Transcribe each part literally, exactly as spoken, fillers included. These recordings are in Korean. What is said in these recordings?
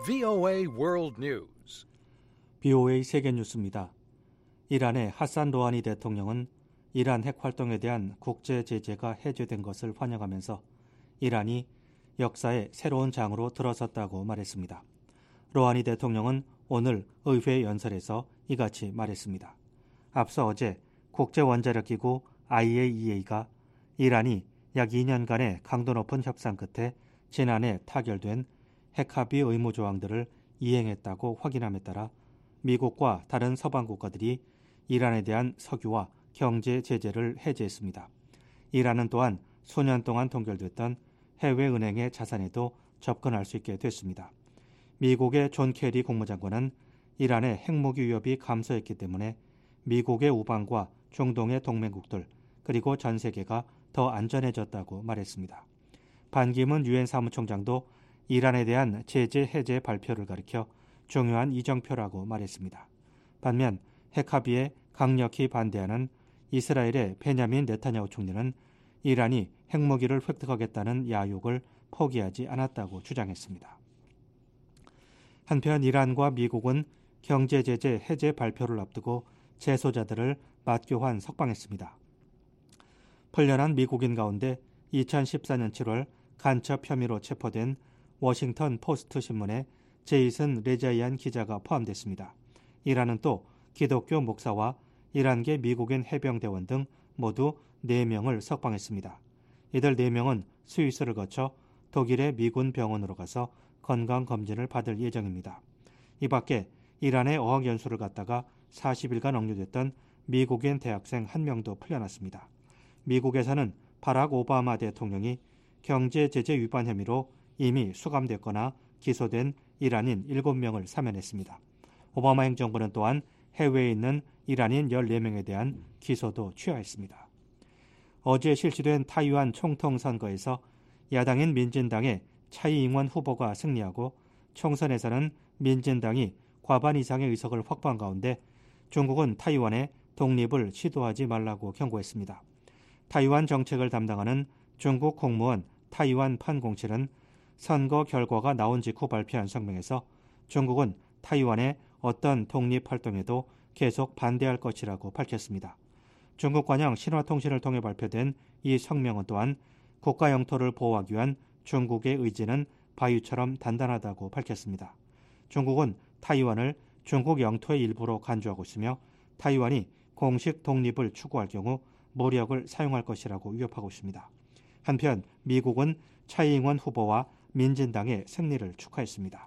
브이오에이 World News. 브이오에이 세계 뉴스입니다. 이란의 하산 로하니 대통령은 이란 핵 활동에 대한 국제 제재가 해제된 것을 환영하면서 이란이 역사의 새로운 장으로 들어섰다고 말했습니다. 로하니 대통령은 오늘 의회 연설에서 이같이 말했습니다. 앞서 어제 국제원자력기구 아이에이이에이가 이란이 약 이 년간의 강도 높은 협상 끝에 지난해 타결된 핵합의 의무 조항들을 이행했다고 확인함에 따라 미국과 다른 서방 국가들이 이란에 대한 석유와 경제 제재를 해제했습니다. 이란은 또한 수년 동안 동결됐던 해외은행의 자산에도 접근할 수 있게 됐습니다. 미국의 존 케리 국무장관은 이란의 핵무기 위협이 감소했기 때문에 미국의 우방과 중동의 동맹국들 그리고 전 세계가 더 안전해졌다고 말했습니다. 반기문 유엔 사무총장도 이란에 대한 제재 해제 발표를 가리켜 중요한 이정표라고 말했습니다. 반면 핵합의에 강력히 반대하는 이스라엘의 베냐민 네타냐후 총리는 이란이 핵무기를 획득하겠다는 야욕을 포기하지 않았다고 주장했습니다. 한편 이란과 미국은 경제제재 해제 발표를 앞두고 재소자들을 맞교환 석방했습니다. 풀려난 미국인 가운데 이천십사 년 칠월 간첩 혐의로 체포된 워싱턴 포스트 신문의 제이슨 레자이안 기자가 포함됐습니다. 이란은 또 기독교 목사와 이란계 미국인 해병대원 등 모두 네 명을 석방했습니다. 이들 네 명은 스위스를 거쳐 독일의 미군 병원으로 가서 건강검진을 받을 예정입니다. 이 밖에 이란의 어학연수를 갔다가 사십 일간 억류됐던 미국인 대학생 한 명도 풀려났습니다. 미국에서는 바락 오바마 대통령이 경제제재 위반 혐의로 이미 수감됐거나 기소된 이란인 일곱 명을 사면했습니다. 오바마 행정부는 또한 해외에 있는 이란인 열네 명에 대한 기소도 취하했습니다. 어제 실시된 타이완 총통 선거에서 야당인 민진당의 차이 잉원 후보가 승리하고 총선에서는 민진당이 과반 이상의 의석을 확보한 가운데 중국은 타이완의 독립을 시도하지 말라고 경고했습니다. 타이완 정책을 담당하는 중국 공무원 타이완 판공칠은 선거 결과가 나온 직후 발표한 성명에서 중국은 타이완의 어떤 독립활동에도 계속 반대할 것이라고 밝혔습니다. 중국 관영 신화통신을 통해 발표된 이 성명은 또한 국가 영토를 보호하기 위한 중국의 의지는 바위처럼 단단하다고 밝혔습니다. 중국은 타이완을 중국 영토의 일부로 간주하고 있으며 타이완이 공식 독립을 추구할 경우 무력을 사용할 것이라고 위협하고 있습니다. 한편 미국은 차이 잉원 후보와 민진당의 승리를 축하했습니다.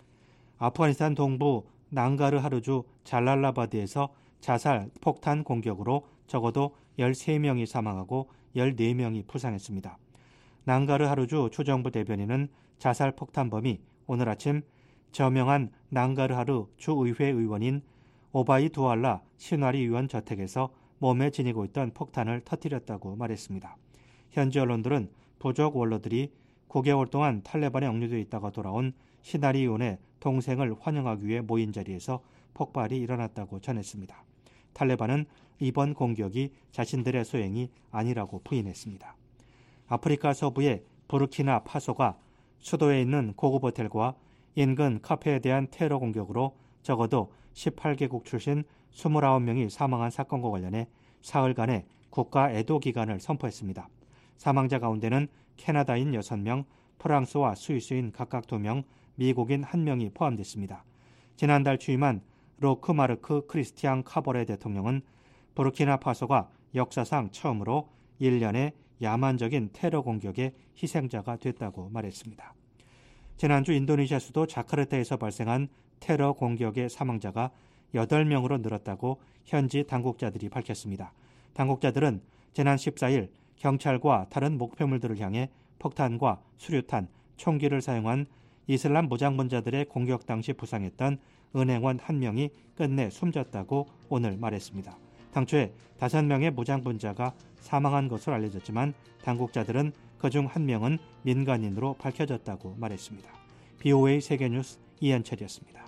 아프가니스탄 동부 낭가르 하루주 잘랄라바드에서 자살 폭탄 공격으로 적어도 열세 명이 사망하고 열네 명이 부상했습니다. 낭가르 하루주 주정부 대변인은 자살 폭탄범이 오늘 아침 저명한 낭가르 하루 주의회 의원인 오바이 두알라 신와리 의원 저택에서 몸에 지니고 있던 폭탄을 터뜨렸다고 말했습니다. 현지 언론들은 부족 원로들이 구 개월 동안 탈레반에 억류되어 있다가 돌아온 시나리 의원의 동생을 환영하기 위해 모인 자리에서 폭발이 일어났다고 전했습니다. 탈레반은 이번 공격이 자신들의 소행이 아니라고 부인했습니다. 아프리카 서부의 부르키나 파소가 수도에 있는 고급 호텔과 인근 카페에 대한 테러 공격으로 적어도 십팔 개국 출신 이십구 명이 사망한 사건과 관련해 사흘간의 국가 애도 기간을 선포했습니다. 사망자 가운데는 캐나다인 여섯 명, 프랑스와 스위스인 각각 두 명, 미국인 한 명이 포함됐습니다. 지난달 취임한 로크마르크 크리스티앙 카보레 대통령은 부르키나파소가 역사상 처음으로 일 년의 야만적인 테러 공격의 희생자가 됐다고 말했습니다. 지난주 인도네시아 수도 자카르타에서 발생한 테러 공격의 사망자가 여덟 명으로 늘었다고 현지 당국자들이 밝혔습니다. 당국자들은 지난 십사 일 경찰과 다른 목표물들을 향해 폭탄과 수류탄, 총기를 사용한 이슬람 무장분자들의 공격 당시 부상했던 은행원 한 명이 끝내 숨졌다고 오늘 말했습니다. 당초에 다섯 명의 무장분자가 사망한 것으로 알려졌지만 당국자들은 그중 한 명은 민간인으로 밝혀졌다고 말했습니다. 브이오에이 세계뉴스 이현철이었습니다.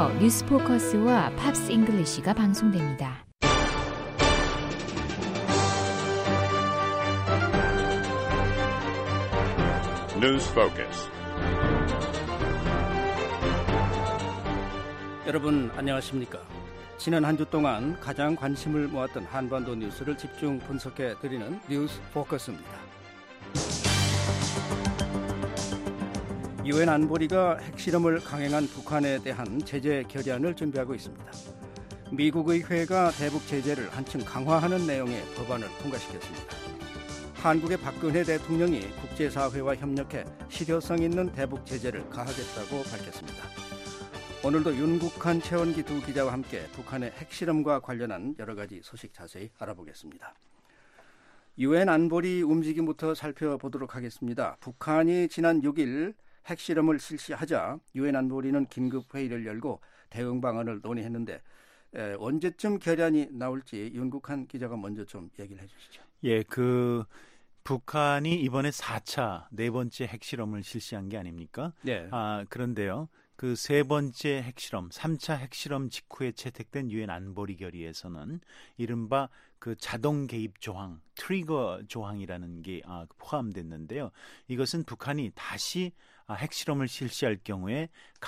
이어서 뉴스 포커스와 팝스 잉글리시가 방송됩니다. News Focus. 여러분 안녕하십니까? 지난 한 주 동안 가장 관심을 모았던 한반도 뉴스를 집중 분석해 드리는 뉴스 포커스입니다. 유엔 안보리가 핵실험을 강행한 북한에 대한 제재 결의안을 준비하고 있습니다. 미국 의회가 대북 제재를 한층 강화하는 내용의 법안을 통과시켰습니다. 한국의 박근혜 대통령이 국제사회와 협력해 실효성 있는 대북 제재를 가하겠다고 밝혔습니다. 오늘도 윤국한, 최원기 두 기자와 함께 북한의 핵실험과 관련한 여러 가지 소식 자세히 알아보겠습니다. 유엔 안보리 움직임부터 살펴보도록 하겠습니다. 북한이 지난 육 일 핵실험을 실시하자 유엔 안보리는 긴급회의를 열고 대응 방안을 논의했는데 에, 언제쯤 결의안이 나올지 윤국한 기자가 먼저 좀 얘기를 해주시죠. 예, 그 북한이 이번에 사 차 네 번째 핵실험을 실시한 게 아닙니까? 네. 아, 그런데요. 그 세 번째 핵실험, 삼 차 핵실험 직후에 채택된 유엔 안보리 결의에서는 이른바 그 자동 개입 조항, 트리거 조항이라는 게 아, 포함됐는데요. 이것은 북한이 다시 아, 핵실험을 실시할 경우에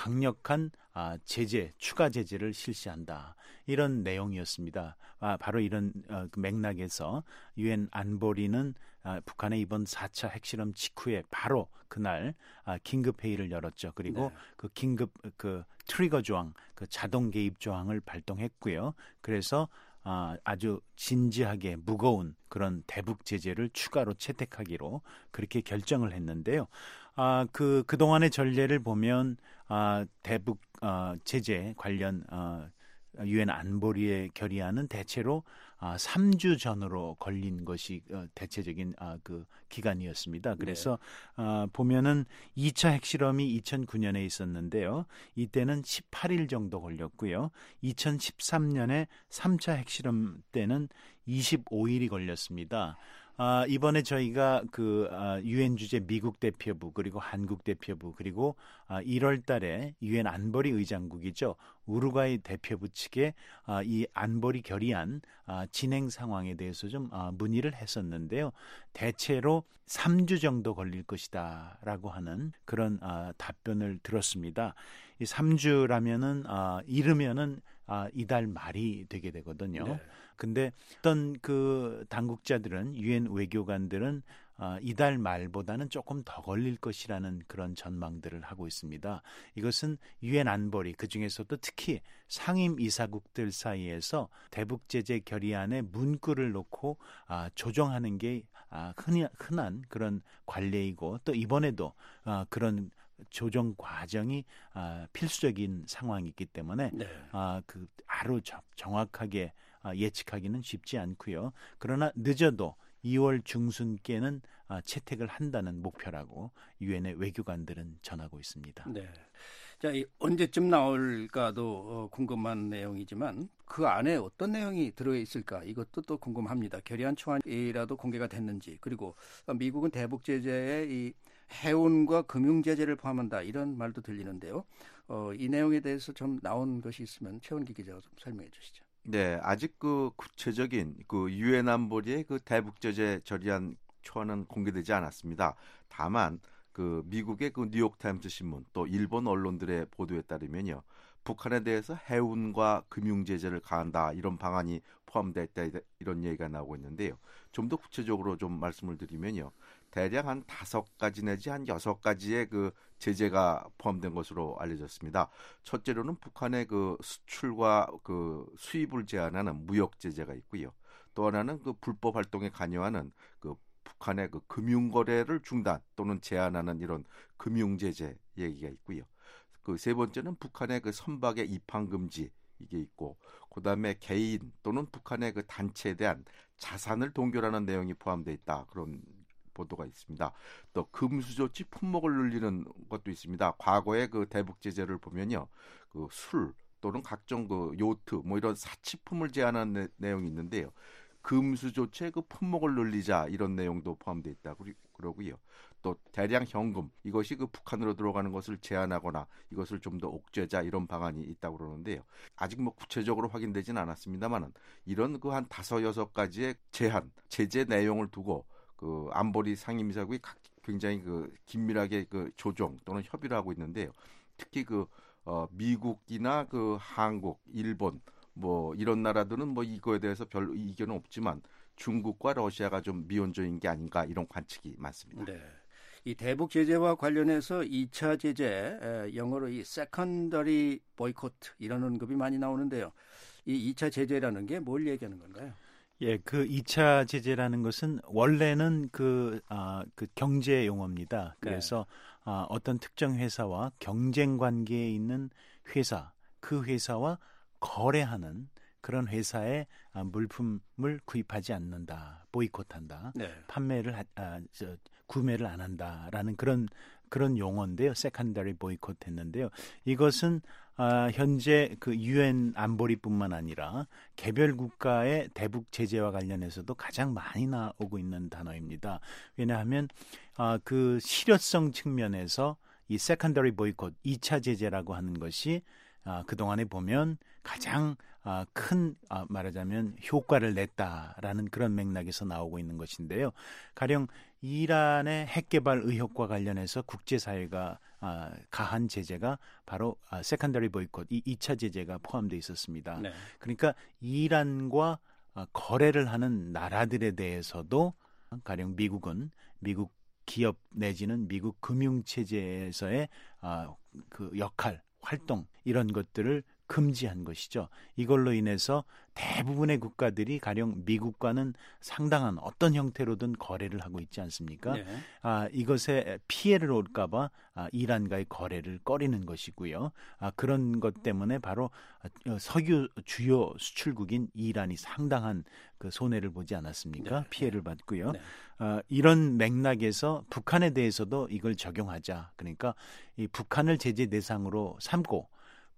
강력한 아, 제재, 추가 제재를 실시한다. 이런 내용이었습니다. 아, 바로 이런 어, 그 맥락에서 유엔 안보리는 아, 북한의 이번 사 차 핵실험 직후에 바로 그날 아, 긴급 회의를 열었죠. 그리고 네. 그 긴급 그 트리거 조항, 그 자동 개입 조항을 발동했고요. 그래서 아, 아주 진지하게 무거운 그런 대북 제재를 추가로 채택하기로 그렇게 결정을 했는데요. 아, 그 그동안의 전례를 보면 아, 대북 어, 제재 관련 어, 유엔 안보리의 결의안은 대체로 아, 삼 주 전으로 걸린 것이 어, 대체적인 아, 그 기간이었습니다. 그래서 네. 아, 보면은 이 차 핵실험이 이천구 년에 있었는데요. 이때는 십팔 일 정도 걸렸고요. 이천십삼 년에 삼 차 핵실험 때는 이십오 일이 걸렸습니다. 아, 이번에 저희가 그 아, 유엔 주재 미국 대표부 그리고 한국 대표부 그리고 아, 일월 달에 유엔 안보리 의장국이죠. 우루과이 대표부 측에 아, 이 안보리 결의안 아, 진행 상황에 대해서 좀 아, 문의를 했었는데요. 대체로 삼 주 정도 걸릴 것이다라고 하는 그런 아, 답변을 들었습니다. 이 삼 주라면은 아, 이르면은 아, 이달 말이 되게 되거든요. 네. 근데 어떤 그 당국자들은 유엔 외교관들은 아, 이달 말보다는 조금 더 걸릴 것이라는 그런 전망들을 하고 있습니다. 이것은 유엔 안보리 그중에서도 특히 상임 이사국들 사이에서 대북 제재 결의안에 문구를 놓고 아, 조정하는 게 아, 흔히, 흔한 그런 관례이고 또 이번에도 아, 그런 조정 과정이 아, 필수적인 상황이기 때문에 네. 아, 그 하루 정확하게 아, 예측하기는 쉽지 않고요. 그러나 늦어도 이월 중순께는 아, 채택을 한다는 목표라고 유엔의 외교관들은 전하고 있습니다. 네. 자, 이 언제쯤 나올까도 어, 궁금한 내용이지만 그 안에 어떤 내용이 들어있을까 이것도 또 궁금합니다. 결의안 초안이라도 공개가 됐는지 그리고 미국은 대북 제재에 이 해운과 금융 제재를 포함한다 이런 말도 들리는데요. 어, 이 내용에 대해서 좀 나온 것이 있으면 최원기 기자가 좀 설명해 주시죠. 네, 아직 그 구체적인 그 유엔 안보리의 그 대북 제재 결의안 초안은 공개되지 않았습니다. 다만 그 미국의 그 뉴욕 타임스 신문 또 일본 언론들의 보도에 따르면요, 북한에 대해서 해운과 금융 제재를 가한다 이런 방안이 포함되어 있다 이런 얘기가 나오고 있는데요. 좀 더 구체적으로 좀 말씀을 드리면요, 대략 한 다섯 가지 내지 한 여섯 가지의 그 제재가 포함된 것으로 알려졌습니다. 첫째로는 북한의 그 수출과 그 수입을 제한하는 무역 제재가 있고요. 또 하나는 그 불법 활동에 관여하는 그 북한의 그 금융 거래를 중단 또는 제한하는 이런 금융 제재 얘기가 있고요. 그 세 번째는 북한의 그 선박의 입항 금지 이게 있고, 그다음에 개인 또는 북한의 그 단체에 대한 자산을 동결하는 내용이 포함되어 있다 그런 보도가 있습니다. 또 금수저치 품목을 늘리는 것도 있습니다. 과거의 그 대북 제재를 보면요, 그 술 또는 각종 그 요트 뭐 이런 사치품을 제한하는 내, 내용이 있는데요. 금수 조치의 그 품목을 늘리자 이런 내용도 포함되어 있다고 그러고요. 또 대량 현금 이것이 그 북한으로 들어가는 것을 제한하거나 이것을 좀 더 옥죄자 이런 방안이 있다고 그러는데요. 아직 뭐 구체적으로 확인되지는 않았습니다만은 이런 그 한 다섯 여섯 가지의 제한 제재 내용을 두고 그 안보리 상임이사국이 굉장히 그 긴밀하게 그 조정 또는 협의를 하고 있는데요. 특히 그 어, 미국이나 그 한국, 일본 뭐 이런 나라들은 뭐 이거에 대해서 별 이견은 없지만 중국과 러시아가 좀 미온적인 게 아닌가 이런 관측이 많습니다. 네. 이 대북 제재와 관련해서 이 차 제재, 영어로 이 secondary boycott 이런 언급이 많이 나오는데요. 이 이 차 제재라는 게 뭘 얘기하는 건가요? 예, 그 이 차 제재라는 것은 원래는 그, 아, 그 경제 용어입니다. 그래서 네. 아, 어떤 특정 회사와 경쟁 관계에 있는 회사, 그 회사와 거래하는 그런 회사의 아, 물품을 구입하지 않는다, 보이콧한다, 네. 판매를 하, 아, 저, 구매를 안 한다라는 그런 그런 용어인데요. 세컨더리 보이콧 했는데요. 이것은 아, 현재 그 유엔 안보리뿐만 아니라 개별 국가의 대북 제재와 관련해서도 가장 많이 나오고 있는 단어입니다. 왜냐하면 아, 그 실효성 측면에서 이 세컨더리 보이콧, 이 차 제재라고 하는 것이 아, 그동안에 보면 가장 아, 큰 아, 말하자면 효과를 냈다라는 그런 맥락에서 나오고 있는 것인데요. 가령 이란의 핵개발 의혹과 관련해서 국제사회가 아, 가한 제재가 바로 아, 세컨더리 보이콧, 이 이 차 제재가 포함되어 있었습니다. 네. 그러니까 이란과 아, 거래를 하는 나라들에 대해서도 가령 미국은 미국 기업 내지는 미국 금융체제에서의 아, 그 역할, 활동 이런 것들을 금지한 것이죠. 이걸로 인해서 대부분의 국가들이 가령 미국과는 상당한 어떤 형태로든 거래를 하고 있지 않습니까? 네. 아, 이것에 피해를 올까 봐 아, 이란과의 거래를 꺼리는 것이고요. 아, 그런 것 때문에 바로 석유 주요 수출국인 이란이 상당한 그 손해를 보지 않았습니까? 네. 피해를 받고요. 네. 아, 이런 맥락에서 북한에 대해서도 이걸 적용하자. 그러니까 이 북한을 제재 대상으로 삼고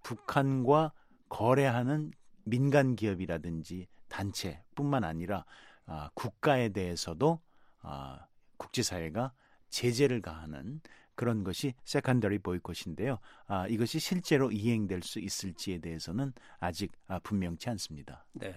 북한과 거래하는 민간 기업이라든지 단체뿐만 아니라 아, 국가에 대해서도 아, 국제사회가 제재를 가하는 그런 것이 세컨더리 보이콧인데요. 아, 이것이 실제로 이행될 수 있을지에 대해서는 아직 아, 분명치 않습니다. 네.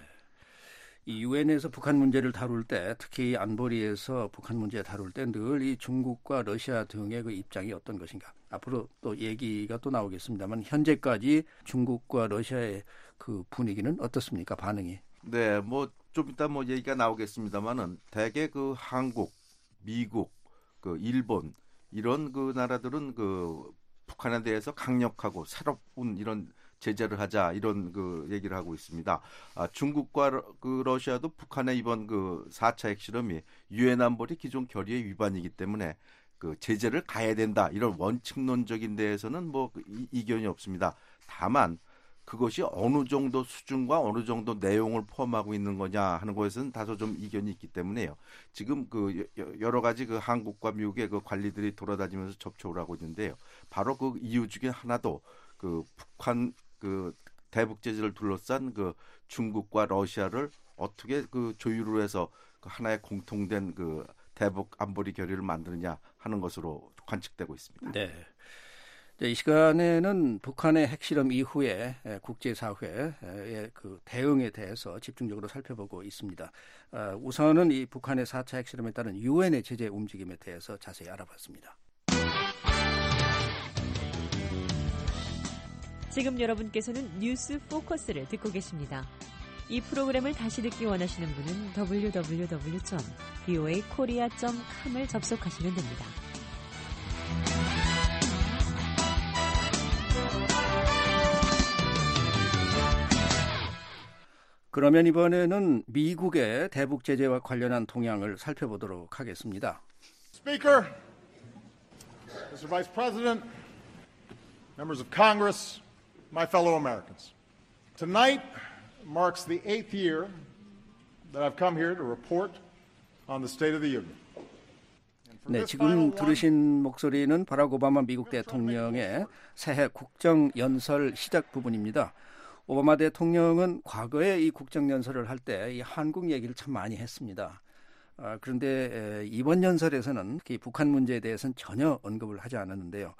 이 유엔에서 북한 문제를 다룰 때, 특히 안보리에서 북한 문제 다룰 때 늘 이 중국과 러시아 등의 그 입장이 어떤 것인가? 앞으로 또 얘기가 또 나오겠습니다만 현재까지 중국과 러시아의 그 분위기는 어떻습니까? 반응이? 네, 뭐 좀 이따 뭐 얘기가 나오겠습니다만은 대개 그 한국, 미국, 그 일본 이런 그 나라들은 그 북한에 대해서 강력하고 새로운 이런 제재를 하자 이런 그 얘기를 하고 있습니다. 아, 중국과 그 러시아도 북한의 이번 그 사 차 핵실험이 유엔 안보리 기존 결의의 위반이기 때문에 그 제재를 가해야 된다 이런 원칙론적인 데에서는 뭐 이, 이견이 없습니다. 다만 그것이 어느 정도 수준과 어느 정도 내용을 포함하고 있는 거냐 하는 것에서는 다소 좀 이견이 있기 때문에요. 지금 그 여러 가지 그 한국과 미국의 그 관리들이 돌아다니면서 접촉을 하고 있는데요. 바로 그 이유 중에 하나도 그 북한 그 대북 제재를 둘러싼 그 중국과 러시아를 어떻게 그 조율을 해서 그 하나의 공통된 그 대북 안보리 결의를 만드느냐 하는 것으로 관측되고 있습니다. 네. 이 시간에는 북한의 핵실험 이후에 국제사회의 그 대응에 대해서 집중적으로 살펴보고 있습니다. 우선은 이 북한의 사 차 핵실험에 따른 유엔의 제재 움직임에 대해서 자세히 알아봤습니다. 지금 여러분께서는 뉴스 포커스를 듣고 계십니다. 이 프로그램을 다시 듣기 원하시는 분은 더블유 더블유 더블유 점 브이오에이 코리아 점 컴을 접속하시면 됩니다. 그러면 이번에는 미국의 대북 제재와 관련한 동향을 살펴보도록 하겠습니다. Speaker, Mister Vice President, members of Congress, my fellow Americans. Tonight marks the eighth year that I've come here to report on the State of the Union. 네, 지금 들으신 목소리는 바락 오바마 미국 대통령의 새해 국정연설 시작 부분입니다. 오바마 대통령은 과거에 이 국정연설을 할 때 이 한국 얘기를 참 많이 했습니다. 아, 그런데 이번 연설에서는 이 북한 문제에 대해서는 전혀 언급을 하지 않았는데요.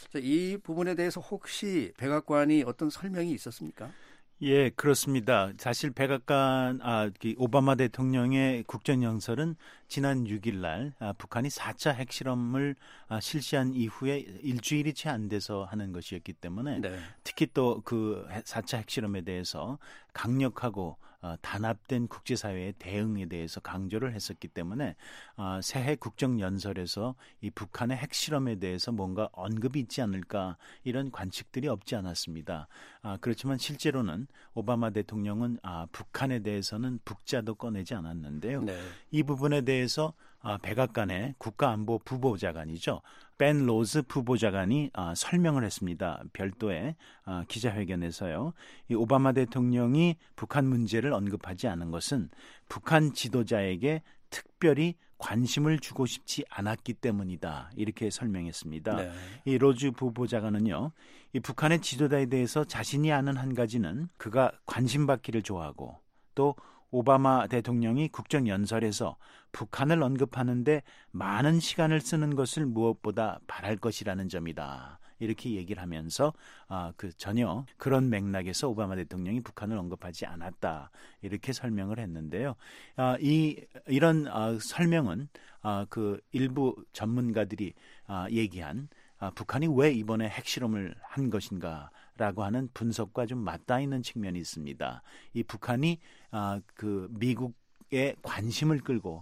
이 부분에 대해서 혹시 백악관이 어떤 설명이 있었습니까? 예, 그렇습니다. 사실 백악관, 아, 오바마 대통령의 국정연설은 지난 육 일 날 아, 북한이 사 차 핵실험을 아, 실시한 이후에 일주일이 채 안 돼서 하는 것이었기 때문에 네. 특히 또 그 사 차 핵실험에 대해서 강력하고 어, 단합된 국제사회의 대응에 대해서 강조를 했었기 때문에 어, 새해 국정연설에서 이 북한의 핵실험에 대해서 뭔가 언급이 있지 않을까 이런 관측들이 없지 않았습니다. 아, 그렇지만 실제로는 오바마 대통령은 아, 북한에 대해서는 북자도 꺼내지 않았는데요. 네. 이 부분에 대해서 아, 백악관의 국가안보 부보좌관이죠. 벤 로즈 부보좌관이 아, 설명을 했습니다. 별도의 아, 기자회견에서요. 이 오바마 대통령이 북한 문제를 언급하지 않은 것은 북한 지도자에게 특별히 관심을 주고 싶지 않았기 때문이다. 이렇게 설명했습니다. 네. 이 로즈 부보좌관은요. 이 북한의 지도자에 대해서 자신이 아는 한 가지는 그가 관심 받기를 좋아하고 또 오바마 대통령이 국정연설에서 북한을 언급하는데 많은 시간을 쓰는 것을 무엇보다 바랄 것이라는 점이다. 이렇게 얘기를 하면서 아, 그 전혀 그런 맥락에서 오바마 대통령이 북한을 언급하지 않았다. 이렇게 설명을 했는데요. 아, 이 이런 아, 설명은 아, 그 일부 전문가들이 아, 얘기한 아, 북한이 왜 이번에 핵실험을 한 것인가 라고 하는 분석과 좀 맞닿아 있는 측면이 있습니다. 이 북한이 아, 그 미국의 관심을 끌고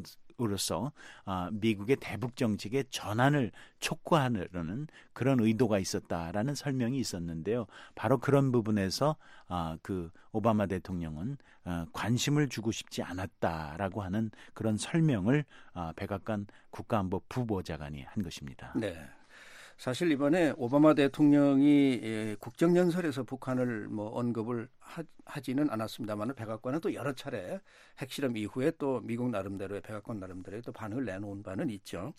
이것으로서 아, 미국의 대북 정책의 전환을 촉구하려는 그런 의도가 있었다라는 설명이 있었는데요. 바로 그런 부분에서 아, 그 오바마 대통령은 아, 관심을 주고 싶지 않았다라고 하는 그런 설명을 아, 백악관 국가안보 부보좌관이 한 것입니다. 네. 사실 이번에 오바마 대통령이 국정연설에서 북한을 뭐 언급을 하, 하지는 않았습니다만 백악관은 또 여러 차례 핵실험 이후에 또 미국 나름대로의 백악관 나름대로의 또 반응을 내놓은 바는 있죠.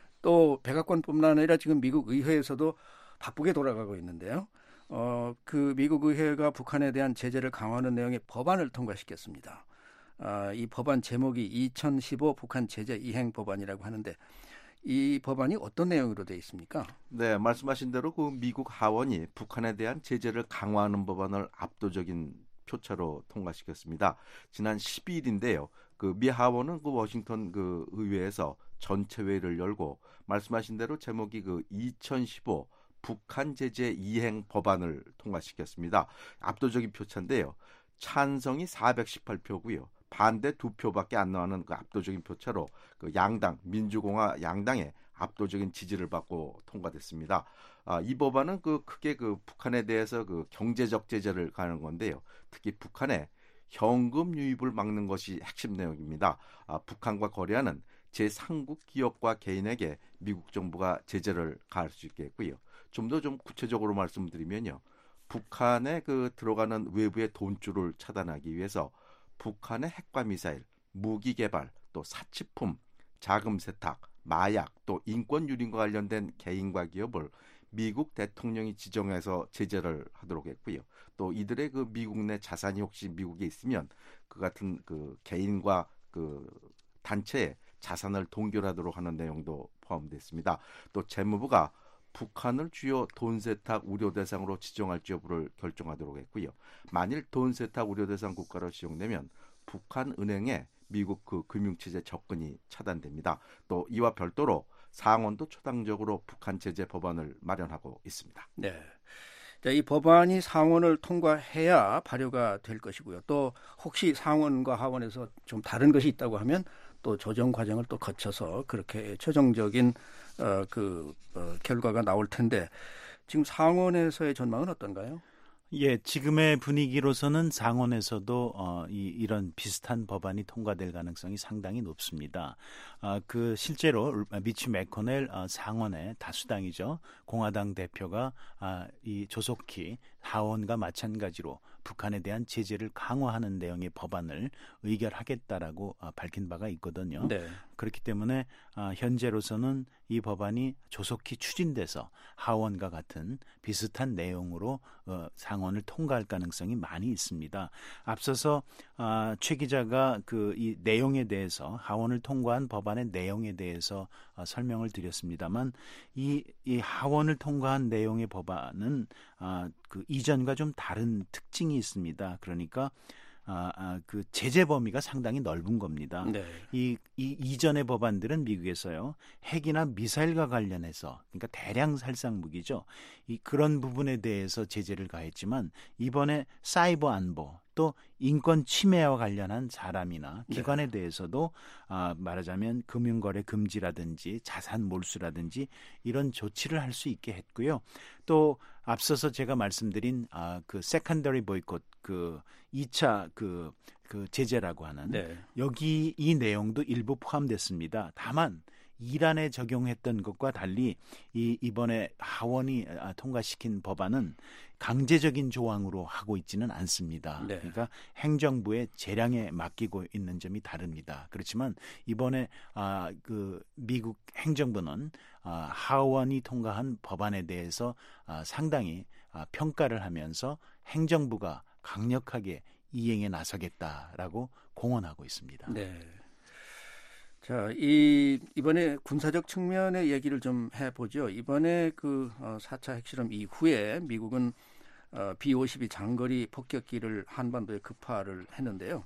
또 백악관뿐만 아니라 지금 미국 의회에서도 바쁘게 돌아가고 있는데요. 어, 그 미국 의회가 북한에 대한 제재를 강화하는 내용의 법안을 통과시켰습니다. 아, 이 법안 제목이 이천십오 북한 제재 이행 법안이라고 하는데 이 법안이 어떤 내용으로 되어 있습니까? 네, 말씀하신 대로 그 미국 하원이 북한에 대한 제재를 강화하는 법안을 압도적인 표차로 통과시켰습니다. 지난 십이 일인데요. 그 미 하원은 그 워싱턴 그 의회에서 전체 회의를 열고 말씀하신 대로 제목이 그 이천십오 북한 제재 이행 법안을 통과시켰습니다. 압도적인 표차인데요. 찬성이 사백십팔 표고요. 반대 두 표밖에 안 나오는 그 압도적인 표차로 그 양당 민주공화 양당의 압도적인 지지를 받고 통과됐습니다. 아, 이 법안은 그 크게 그 북한에 대해서 그 경제적 제재를 가하는 건데요. 특히 북한의 현금 유입을 막는 것이 핵심 내용입니다. 아, 북한과 거래하는 제삼국 기업과 개인에게 미국 정부가 제재를 가할 수 있게 했고요. 좀 더 좀 구체적으로 말씀드리면요. 북한에 그 들어가는 외부의 돈줄을 차단하기 위해서 북한의 핵과 미사일, 무기 개발, 또 사치품, 자금 세탁, 마약, 또 인권 유린과 관련된 개인과 기업을 미국 대통령이 지정해서 제재를 하도록 했고요. 또 이들의 그 미국 내 자산이 혹시 미국에 있으면 그 같은 그 개인과 그 단체의 자산을 동결하도록 하는 내용도 포함됐습니다. 또 재무부가 북한을 주요 돈 세탁 우려 대상으로 지정할지 여부를 결정하도록 했고요. 만일 돈 세탁 우려 대상 국가로 지정되면 북한 은행에 미국 그 금융체제 접근이 차단됩니다. 또 이와 별도로 상원도 초당적으로 북한 제재 법안을 마련하고 있습니다. 네. 자, 이 법안이 상원을 통과해야 발효가 될 것이고요. 또 혹시 상원과 하원에서 좀 다른 것이 있다고 하면 또 조정 과정을 또 거쳐서 그렇게 최종적인 어, 그 어, 결과가 나올 텐데 지금 상원에서의 전망은 어떤가요? 예, 지금의 분위기로서는 상원에서도 어, 이, 이런 비슷한 법안이 통과될 가능성이 상당히 높습니다. 아, 그 실제로 미치 매코넬 어, 상원의 다수당이죠. 공화당 대표가 아, 이 조속히 하원과 마찬가지로 북한에 대한 제재를 강화하는 내용의 법안을 의결하겠다라고 아, 밝힌 바가 있거든요. 네. 그렇기 때문에 아, 현재로서는 이 법안이 조속히 추진돼서 하원과 같은 비슷한 내용으로 어, 상원 하원을 통과할 가능성이 많이 있습니다. 앞서서 아, 최 기자가 그 이 내용에 대해서 하원을 통과한 법안의 내용에 대해서 아, 설명을 드렸습니다만 이, 이 하원을 통과한 내용의 법안은 아, 그 이전과 좀 다른 특징이 있습니다. 그러니까 아, 아, 그 제재 범위가 상당히 넓은 겁니다. 네. 이, 이 이전의 법안들은 미국에서요 핵이나 미사일과 관련해서 그러니까 대량 살상 무기죠. 이 그런 부분에 대해서 제재를 가했지만 이번에 사이버 안보 또 인권 침해와 관련한 사람이나 기관에 네. 대해서도 아, 말하자면 금융거래 금지라든지 자산 몰수라든지 이런 조치를 할 수 있게 했고요. 또 앞서서 제가 말씀드린 아, 그 세컨더리 보이콧 그 이 차 그, 그 제재라고 하는 네. 여기 이 내용도 일부 포함됐습니다. 다만 이란에 적용했던 것과 달리 이 이번에 하원이 통과시킨 법안은 강제적인 조항으로 하고 있지는 않습니다. 네. 그러니까 행정부의 재량에 맡기고 있는 점이 다릅니다. 그렇지만 이번에 아, 그 미국 행정부는 아, 하원이 통과한 법안에 대해서 아, 상당히 아, 평가를 하면서 행정부가 강력하게 이행에 나서겠다라고 공언하고 있습니다. 네. 자, 이 이번에 군사적 측면의 얘기를 좀 해보죠. 이번에 그 어, 사 차 핵실험 이후에 미국은 어, 비 오십이 장거리 폭격기를 한반도에 급파를 했는데요.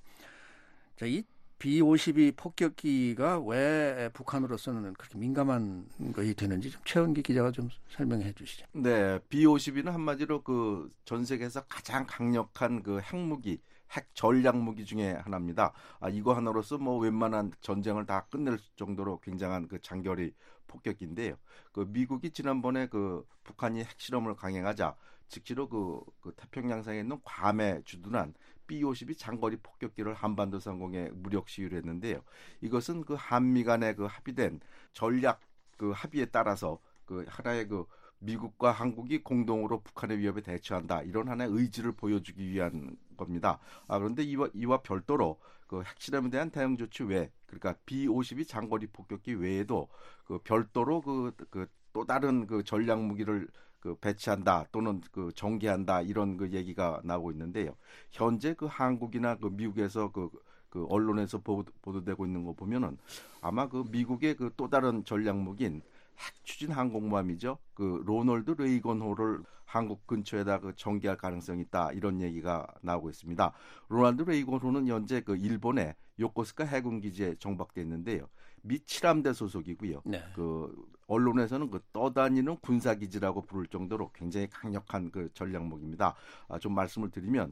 자, 이 비 오십이 폭격기가 왜 북한으로서는 그렇게 민감한 것이 되는지 좀 최은기 기자가 좀 설명해 주시죠. 네, 비 오십이는 한마디로 그 전 세계에서 가장 강력한 그 핵무기, 핵 전략 무기 중에 하나입니다. 아, 이거 하나로서 뭐 웬만한 전쟁을 다 끝낼 정도로 굉장한 그 장거리 폭격기인데요. 그 미국이 지난번에 그 북한이 핵실험을 강행하자 즉시로 그, 그 태평양상에 있는 괌에 주둔한 비 오십이 장거리 폭격기를 한반도 상공에 무력 시위를 했는데요. 이것은 그 한미 간의 그 합의된 전략 그 합의에 따라서 그 하나의 그 미국과 한국이 공동으로 북한의 위협에 대처한다. 이런 하나의 의지를 보여주기 위한 겁니다. 아, 그런데 이와, 이와 별도로 그 핵실험에 대한 대응 조치 외, 그러니까 비 오십이 장거리 폭격기 외에도 그 별도로 그, 그 또 다른 그 전략 무기를 그 배치한다 또는 그 전개한다 이런 그 얘기가 나오고 있는데요. 현재 그 한국이나 그 미국에서 그, 그 언론에서 보도, 보도되고 있는 거 보면은 아마 그 미국의 그 또 다른 전략 무기인 핵 추진 항공모함이죠. 그 로널드 레이건호를 한국 근처에다 그 전개할 가능성이 있다 이런 얘기가 나오고 있습니다. 로널드 레이건호는 현재 그 일본의 요코스카 해군 기지에 정박돼 있는데요. 미 칠함대 소속이고요. 네. 그 언론에서는 그 떠다니는 군사 기지라고 부를 정도로 굉장히 강력한 그 전략무기입니다. 아, 좀 말씀을 드리면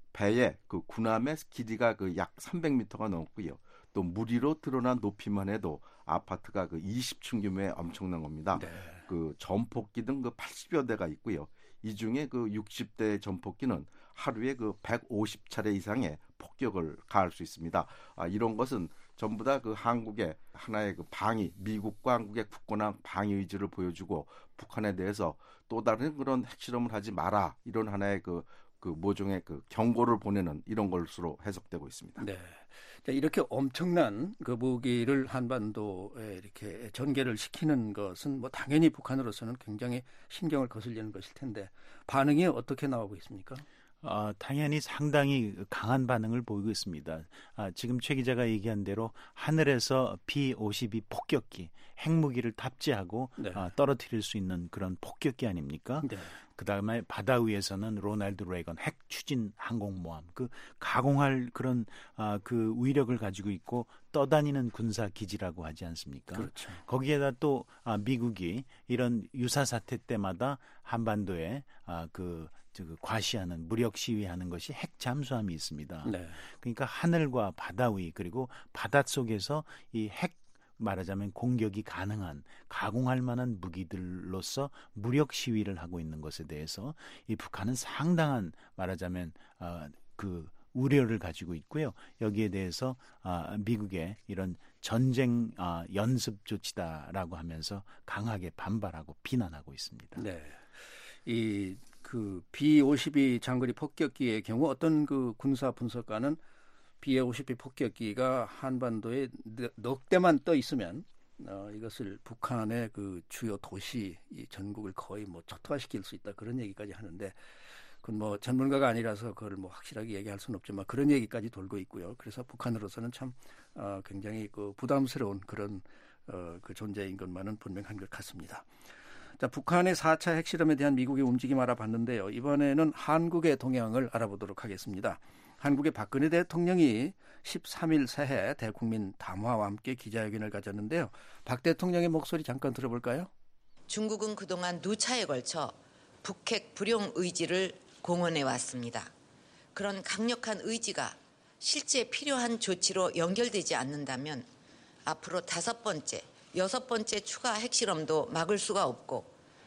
배에 그 군함의 길이가 그 약 삼백 미터가 넘고요. 또 무리로 드러난 높이만 해도 아파트가 그 이십 층 규모의 엄청난 겁니다. 네. 그 전폭기 등 그 팔십여 대가 있고요. 이 중에 그 육십 대 전폭기는 하루에 그 백오십 차례 이상의 폭격을 가할 수 있습니다. 아, 이런 것은 전부 다 그 한국의 하나의 그 방위, 미국과 한국의 굳건한 방위 의지를 보여주고 북한에 대해서 또 다른 그런 핵실험을 하지 마라 이런 하나의 그, 그 모종의 그 경고를 보내는 이런 것으로 해석되고 있습니다. 네. 자, 이렇게 엄청난 그 무기를 한반도에 이렇게 전개를 시키는 것은 뭐 당연히 북한으로서는 굉장히 신경을 거슬리는 것일 텐데 반응이 어떻게 나오고 있습니까? 어, 당연히 상당히 강한 반응을 보이고 있습니다. 아, 지금 최 기자가 얘기한 대로 하늘에서 비 오십이 폭격기, 핵무기를 탑재하고 네. 아, 떨어뜨릴 수 있는 그런 폭격기 아닙니까? 네. 그다음에 바다 위에서는 로널드 레이건 핵 추진 항공모함, 그 가공할 그런 아, 그 위력을 가지고 있고 떠다니는 군사 기지라고 하지 않습니까? 그렇죠. 거기에다 또 아, 미국이 이런 유사 사태 때마다 한반도에 아, 그 그 과시하는 무력 시위하는 것이 핵 잠수함이 있습니다. 네. 그러니까 하늘과 바다 위 그리고 바닷속에서 이 핵 말하자면 공격이 가능한 가공할 만한 무기들로서 무력 시위를 하고 있는 것에 대해서 이 북한은 상당한 말하자면 어, 그 우려를 가지고 있고요. 여기에 대해서 아, 미국의 이런 전쟁 아, 연습 조치다라고 하면서 강하게 반발하고 비난하고 있습니다. 네. 이 그 비 오십이 장거리 폭격기의 경우 어떤 그 군사 분석가는 비 오십이 폭격기가 한반도에 넉 대만 떠 있으면 어, 이것을 북한의 그 주요 도시 이 전국을 거의 뭐 초토화시킬 수 있다 그런 얘기까지 하는데 그건 뭐 전문가가 아니라서 그걸 뭐 확실하게 얘기할 수는 없지만 그런 얘기까지 돌고 있고요. 그래서 북한으로서는 참 어, 굉장히 그 부담스러운 그런 어, 그 존재인 것만은 분명한 것 같습니다. 자, 북한의 사 차 핵실험에 대한 미국의 움직임 알아봤는데요. 이번에는 한국의 동향을 알아보도록 하겠습니다. 한국의 박근혜 대통령이 십삼 일 새해 대국민 담화와 함께 기자회견을 가졌는데요. 박 대통령의 목소리 잠깐 들어볼까요? 중국은 그동안 누차에 걸쳐 북핵 불용 의지를 공언해 왔습니다. 그런 강력한 의지가 실제 필요한 조치로 연결되지 않는다면 앞으로 다섯 번째, 여섯 번째 추가 핵실험도 막을 수가 없고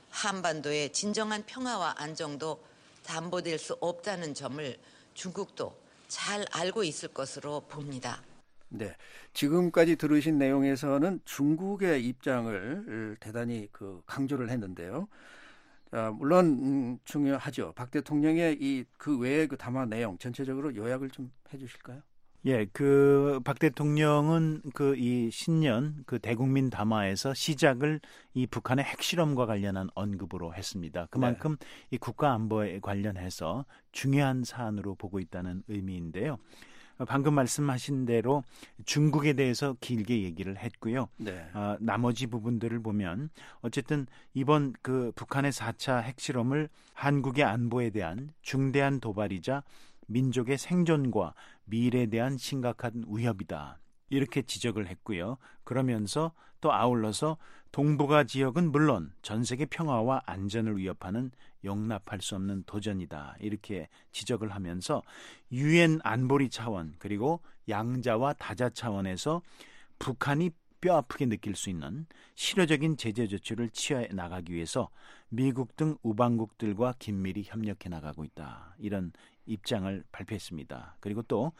한반도의 진정한 평화와 안정도 담보될 수 없다는 점을 중국도 잘 알고 있을 것으로 봅니다. 네, 지금까지 들으신 내용에서는 중국의 입장을 대단히 그 강조를 했는데요. 자, 물론 음, 중요하죠. 박 대통령의 이 그 외의 그 담화 내용 전체적으로 요약을 좀 해주실까요? 예, 그 박 대통령은 그 이 신년 그 대국민 담화에서 시작을 이 북한의 핵실험과 관련한 언급으로 했습니다. 그만큼 네. 이 국가 안보에 관련해서 중요한 사안으로 보고 있다는 의미인데요. 방금 말씀하신 대로 중국에 대해서 길게 얘기를 했고요. 네. 어, 나머지 부분들을 보면 어쨌든 이번 그 북한의 사 차 핵실험을 한국의 안보에 대한 중대한 도발이자 민족의 생존과 미래에 대한 심각한 위협이다. 이렇게 지적을 했고요. 그러면서 또 아울러서 동북아 지역은 물론 전 세계 평화와 안전을 위협하는 용납할 수 없는 도전이다. 이렇게 지적을 하면서 유엔 안보리 차원 그리고 양자와 다자 차원에서 북한이 뼈아프게 느낄 수 있는 실효적인 제재 조치를 취해 나가기 위해서 미국 등 우방국들과 긴밀히 협력해 나가고 있다. 이런 입장을 발표했습니다. 그리고 또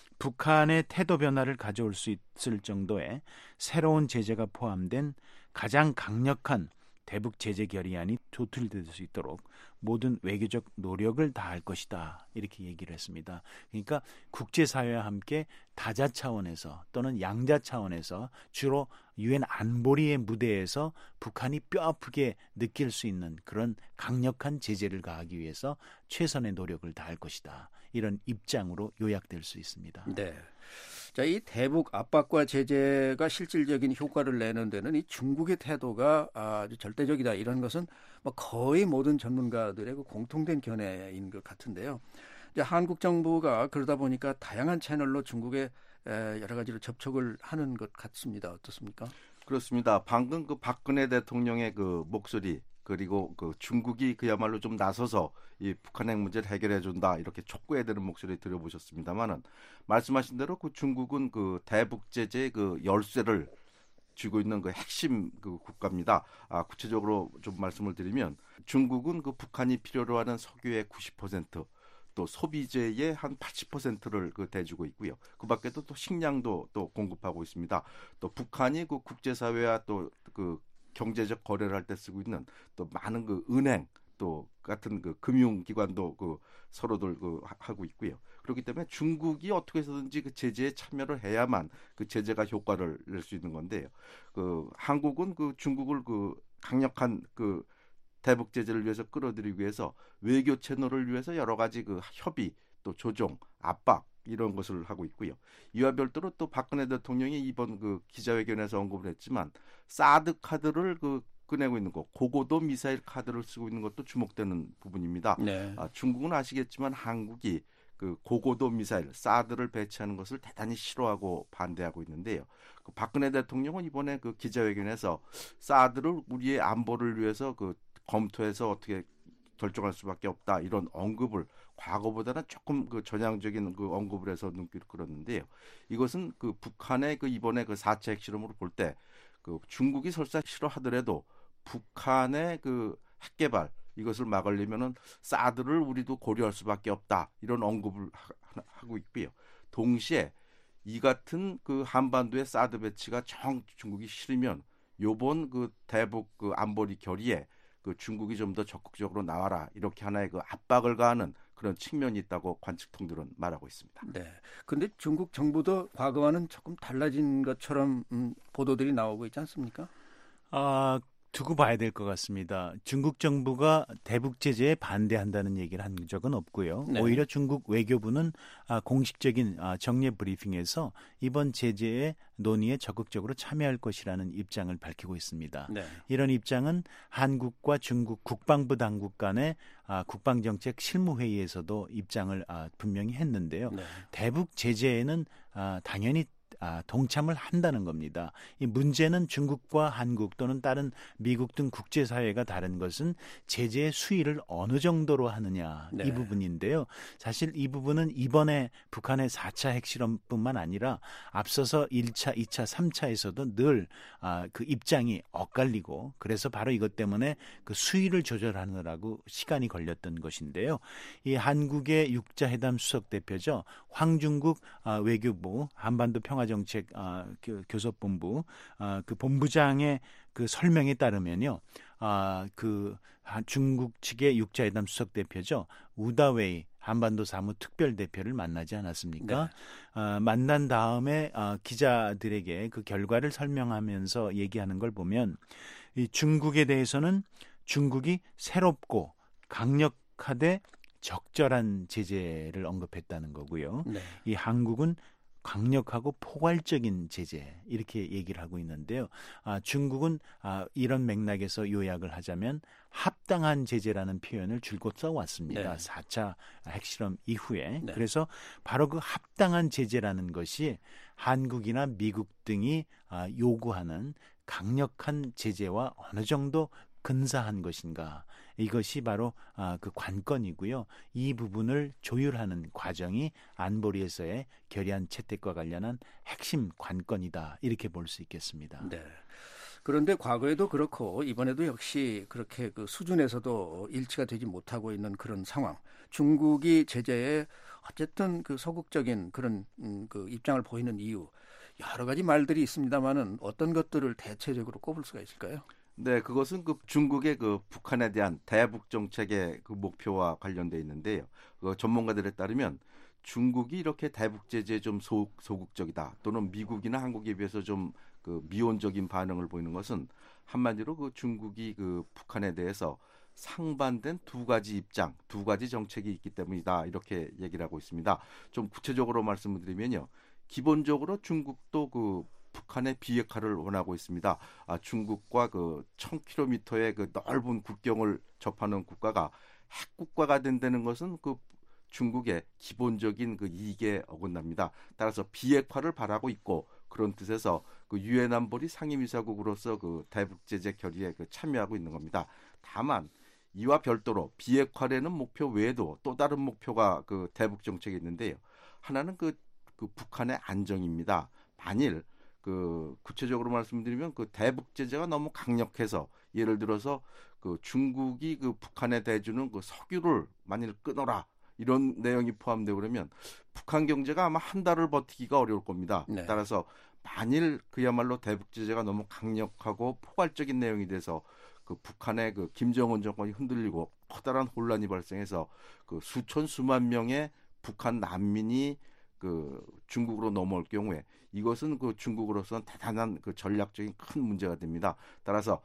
북한의 태도 변화를 가져올 수 있을 정도의 새로운 제재가 포함된 가장 강력한 대북 제재 결의안이 조틀될 수 있도록 모든 외교적 노력을 다할 것이다. 이렇게 얘기를 했습니다. 그러니까 국제사회와 함께 다자 차원에서 또는 양자 차원에서 주로 유엔 안보리의 무대에서 북한이 뼈아프게 느낄 수 있는 그런 강력한 제재를 가하기 위해서 최선의 노력을 다할 것이다. 이런 입장으로 요약될 수 있습니다. 네. 자, 이 대북 압박과 제재가 실질적인 효과를 내는 데는 이 중국의 태도가 아주 절대적이다. 이런 것은 뭐 거의 모든 전문가들의 그 공통된 견해인 것 같은데요. 이제 한국 정부가 그러다 보니까 다양한 채널로 중국에 여러 가지로 접촉을 하는 것 같습니다. 어떻습니까? 그렇습니다. 방금 그 박근혜 대통령의 그 목소리 그리고 그 중국이 그야말로 좀 나서서 이 북한 핵 문제를 해결해 준다 이렇게 촉구해야 되는 목소리 들어보셨습니다만은 말씀하신 대로 그 중국은 그 대북 제재의 그 열쇠를 쥐고 있는 그 핵심 그 국가입니다. 아, 구체적으로 좀 말씀을 드리면 중국은 그 북한이 필요로 하는 석유의 구십 퍼센트 또 소비재의 한 팔십 퍼센트를 그 대주고 있고요. 그 밖에도 또 식량도 또 공급하고 있습니다. 또 북한이 그 국제사회와 또 그 경제적 거래를 할 때 쓰고 있는 또 많은 그 은행 또 같은 그 금융기관도 그 서로들 그 하고 있고요. 그렇기 때문에 중국이 어떻게 해서든지 그 제재에 참여를 해야만 그 제재가 효과를 낼 수 있는 건데요. 그 한국은 그 중국을 그 강력한 그 대북 제재를 위해서 끌어들이기 위해서 외교 채널을 위해서 여러 가지 그 협의 또 조정 압박 이런 것을 하고 있고요. 이와 별도로 또 박근혜 대통령이 이번 그 기자회견에서 언급을 했지만 사드 카드를 그 꺼내고 있는 거, 고고도 미사일 카드를 쓰고 있는 것도 주목되는 부분입니다. 네. 아, 중국은 아시겠지만 한국이 그 고고도 미사일 사드를 배치하는 것을 대단히 싫어하고 반대하고 있는데요. 그 박근혜 대통령은 이번에 그 기자회견에서 사드를 우리의 안보를 위해서 그 검토해서 어떻게 결정할 수밖에 없다 이런 언급을 과거보다는 조금 그 전향적인 그 언급을 해서 눈길을 끌었는데요. 이것은 그 북한의 그 이번에 그 사 차 핵실험으로 볼 때 그 중국이 설사 싫어하더라도 북한의 그 핵개발 이것을 막으려면은 사드를 우리도 고려할 수밖에 없다 이런 언급을 하, 하고 있고요. 동시에 이 같은 그 한반도의 사드 배치가 정 중국이 싫으면 요번 그 대북 그 안보리 결의에 그 중국이 좀 더 적극적으로 나와라 이렇게 하나의 그 압박을 가하는 그런 측면이 있다고 관측통들은 말하고 있습니다. 네. 그런데 중국 정부도 과거와는 조금 달라진 것처럼 음, 보도들이 나오고 있지 않습니까? 아 두고 봐야 될 것 같습니다. 중국 정부가 대북 제재에 반대한다는 얘기를 한 적은 없고요. 네. 오히려 중국 외교부는 공식적인 정례 브리핑에서 이번 제재의 논의에 적극적으로 참여할 것이라는 입장을 밝히고 있습니다. 네. 이런 입장은 한국과 중국 국방부 당국 간의 국방정책 실무회의에서도 입장을 분명히 했는데요. 네. 대북 제재에는 당연히 아, 동참을 한다는 겁니다. 이 문제는 중국과 한국 또는 다른 미국 등 국제사회가 다른 것은 제재의 수위를 어느 정도로 하느냐 네. 이 부분인데요. 사실 이 부분은 이번에 북한의 사 차 핵실험뿐만 아니라 앞서서 일 차, 이 차, 삼 차에서도 늘 아, 그 입장이 엇갈리고 그래서 바로 이것 때문에 그 수위를 조절하느라고 시간이 걸렸던 것인데요. 이 한국의 육자회담 수석대표죠. 황중국 아, 외교부 한반도 평화 정책 아, 교섭본부 아, 그 본부장의 그 설명에 따르면요, 아, 그 중국 측의 육자회담 수석 대표죠, 우다웨이 한반도 사무 특별 대표를 만나지 않았습니까? 네. 아, 만난 다음에 아, 기자들에게 그 결과를 설명하면서 얘기하는 걸 보면 이 중국에 대해서는 중국이 새롭고 강력하되 적절한 제재를 언급했다는 거고요. 네. 이 한국은 강력하고 포괄적인 제재 이렇게 얘기를 하고 있는데요. 아, 중국은 아, 이런 맥락에서 요약을 하자면 합당한 제재라는 표현을 줄곧 써왔습니다. 네. 사 차 핵실험 이후에. 네. 그래서 바로 그 합당한 제재라는 것이 한국이나 미국 등이 아, 요구하는 강력한 제재와 어느 정도 근사한 것인가. 이것이 바로 아, 그 관건이고요. 이 부분을 조율하는 과정이 안보리에서의 결의안 채택과 관련한 핵심 관건이다. 이렇게 볼 수 있겠습니다. 네. 그런데 과거에도 그렇고 이번에도 역시 그렇게 그 수준에서도 일치가 되지 못하고 있는 그런 상황. 중국이 제재에 어쨌든 그 소극적인 그런 음, 그 입장을 보이는 이유 여러 가지 말들이 있습니다만은 어떤 것들을 대체적으로 꼽을 수가 있을까요? 네, 그것은 그 중국의 그 북한에 대한 대북 정책의 그 목표와 관련돼 있는데요. 그 전문가들에 따르면 중국이 이렇게 대북 제재에 좀 소, 소극적이다 또는 미국이나 한국에 비해서 좀 그 미온적인 반응을 보이는 것은 한마디로 그 중국이 그 북한에 대해서 상반된 두 가지 입장, 두 가지 정책이 있기 때문이다 이렇게 얘기를 하고 있습니다. 좀 구체적으로 말씀을 드리면요, 기본적으로 중국도 그 북한의 비핵화를 원하고 있습니다. 아, 중국과 그 천 킬로미터의 그 넓은 국경을 접하는 국가가 핵국가가 된다는 것은 그 중국의 기본적인 그 이익에 어긋납니다. 따라서 비핵화를 바라고 있고 그런 뜻에서 그 유엔 안보리 상임이사국으로서 그 대북 제재 결의에 그 참여하고 있는 겁니다. 다만 이와 별도로 비핵화라는 목표 외에도 또 다른 목표가 그 대북 정책에 있는데요. 하나는 그, 그 북한의 안정입니다. 만일 그 구체적으로 말씀드리면 그 대북 제재가 너무 강력해서 예를 들어서 그 중국이 그 북한에 대주는 그 석유를 만일 끊어라 이런 내용이 포함되고 그러면 북한 경제가 아마 한 달을 버티기가 어려울 겁니다. 네. 따라서 만일 그야말로 대북 제재가 너무 강력하고 포괄적인 내용이 돼서 그 북한의 그 김정은 정권이 흔들리고 커다란 혼란이 발생해서 그 수천 수만 명의 북한 난민이 그 중국으로 넘어올 경우에 이것은 그 중국으로서는 대단한 그 전략적인 큰 문제가 됩니다. 따라서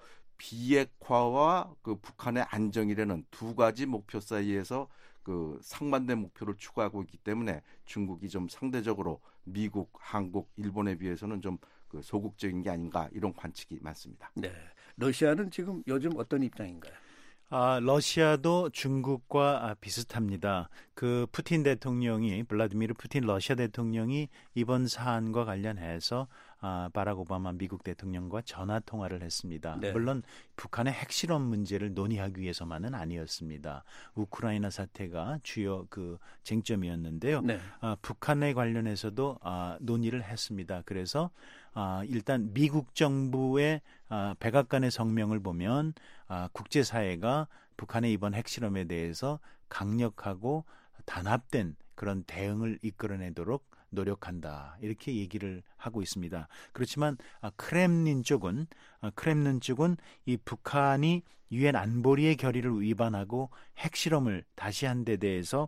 비핵화와 그 북한의 안정이라는 두 가지 목표 사이에서 그 상반된 목표를 추구하고 있기 때문에 중국이 좀 상대적으로 미국, 한국, 일본에 비해서는 좀 그 소극적인 게 아닌가 이런 관측이 많습니다. 네, 러시아는 지금 요즘 어떤 입장인가요? 아, 러시아도 중국과 비슷합니다. 그 푸틴 대통령이 블라디미르 푸틴 러시아 대통령이 이번 사안과 관련해서 아, 바락 오바마 미국 대통령과 전화 통화를 했습니다. 네. 물론 북한의 핵실험 문제를 논의하기 위해서만은 아니었습니다. 우크라이나 사태가 주요 그 쟁점이었는데요. 네. 아, 북한에 관련해서도 아, 논의를 했습니다. 그래서 아, 일단 미국 정부의 아, 백악관의 성명을 보면 아, 국제사회가 북한의 이번 핵실험에 대해서 강력하고 단합된 그런 대응을 이끌어내도록 노력한다. 이렇게 얘기를 하고 있습니다. 그렇지만 아, 크렘린 쪽은 아, 크렘린 쪽은 이 북한이 유엔 안보리의 결의를 위반하고 핵실험을 다시 한 데 대해서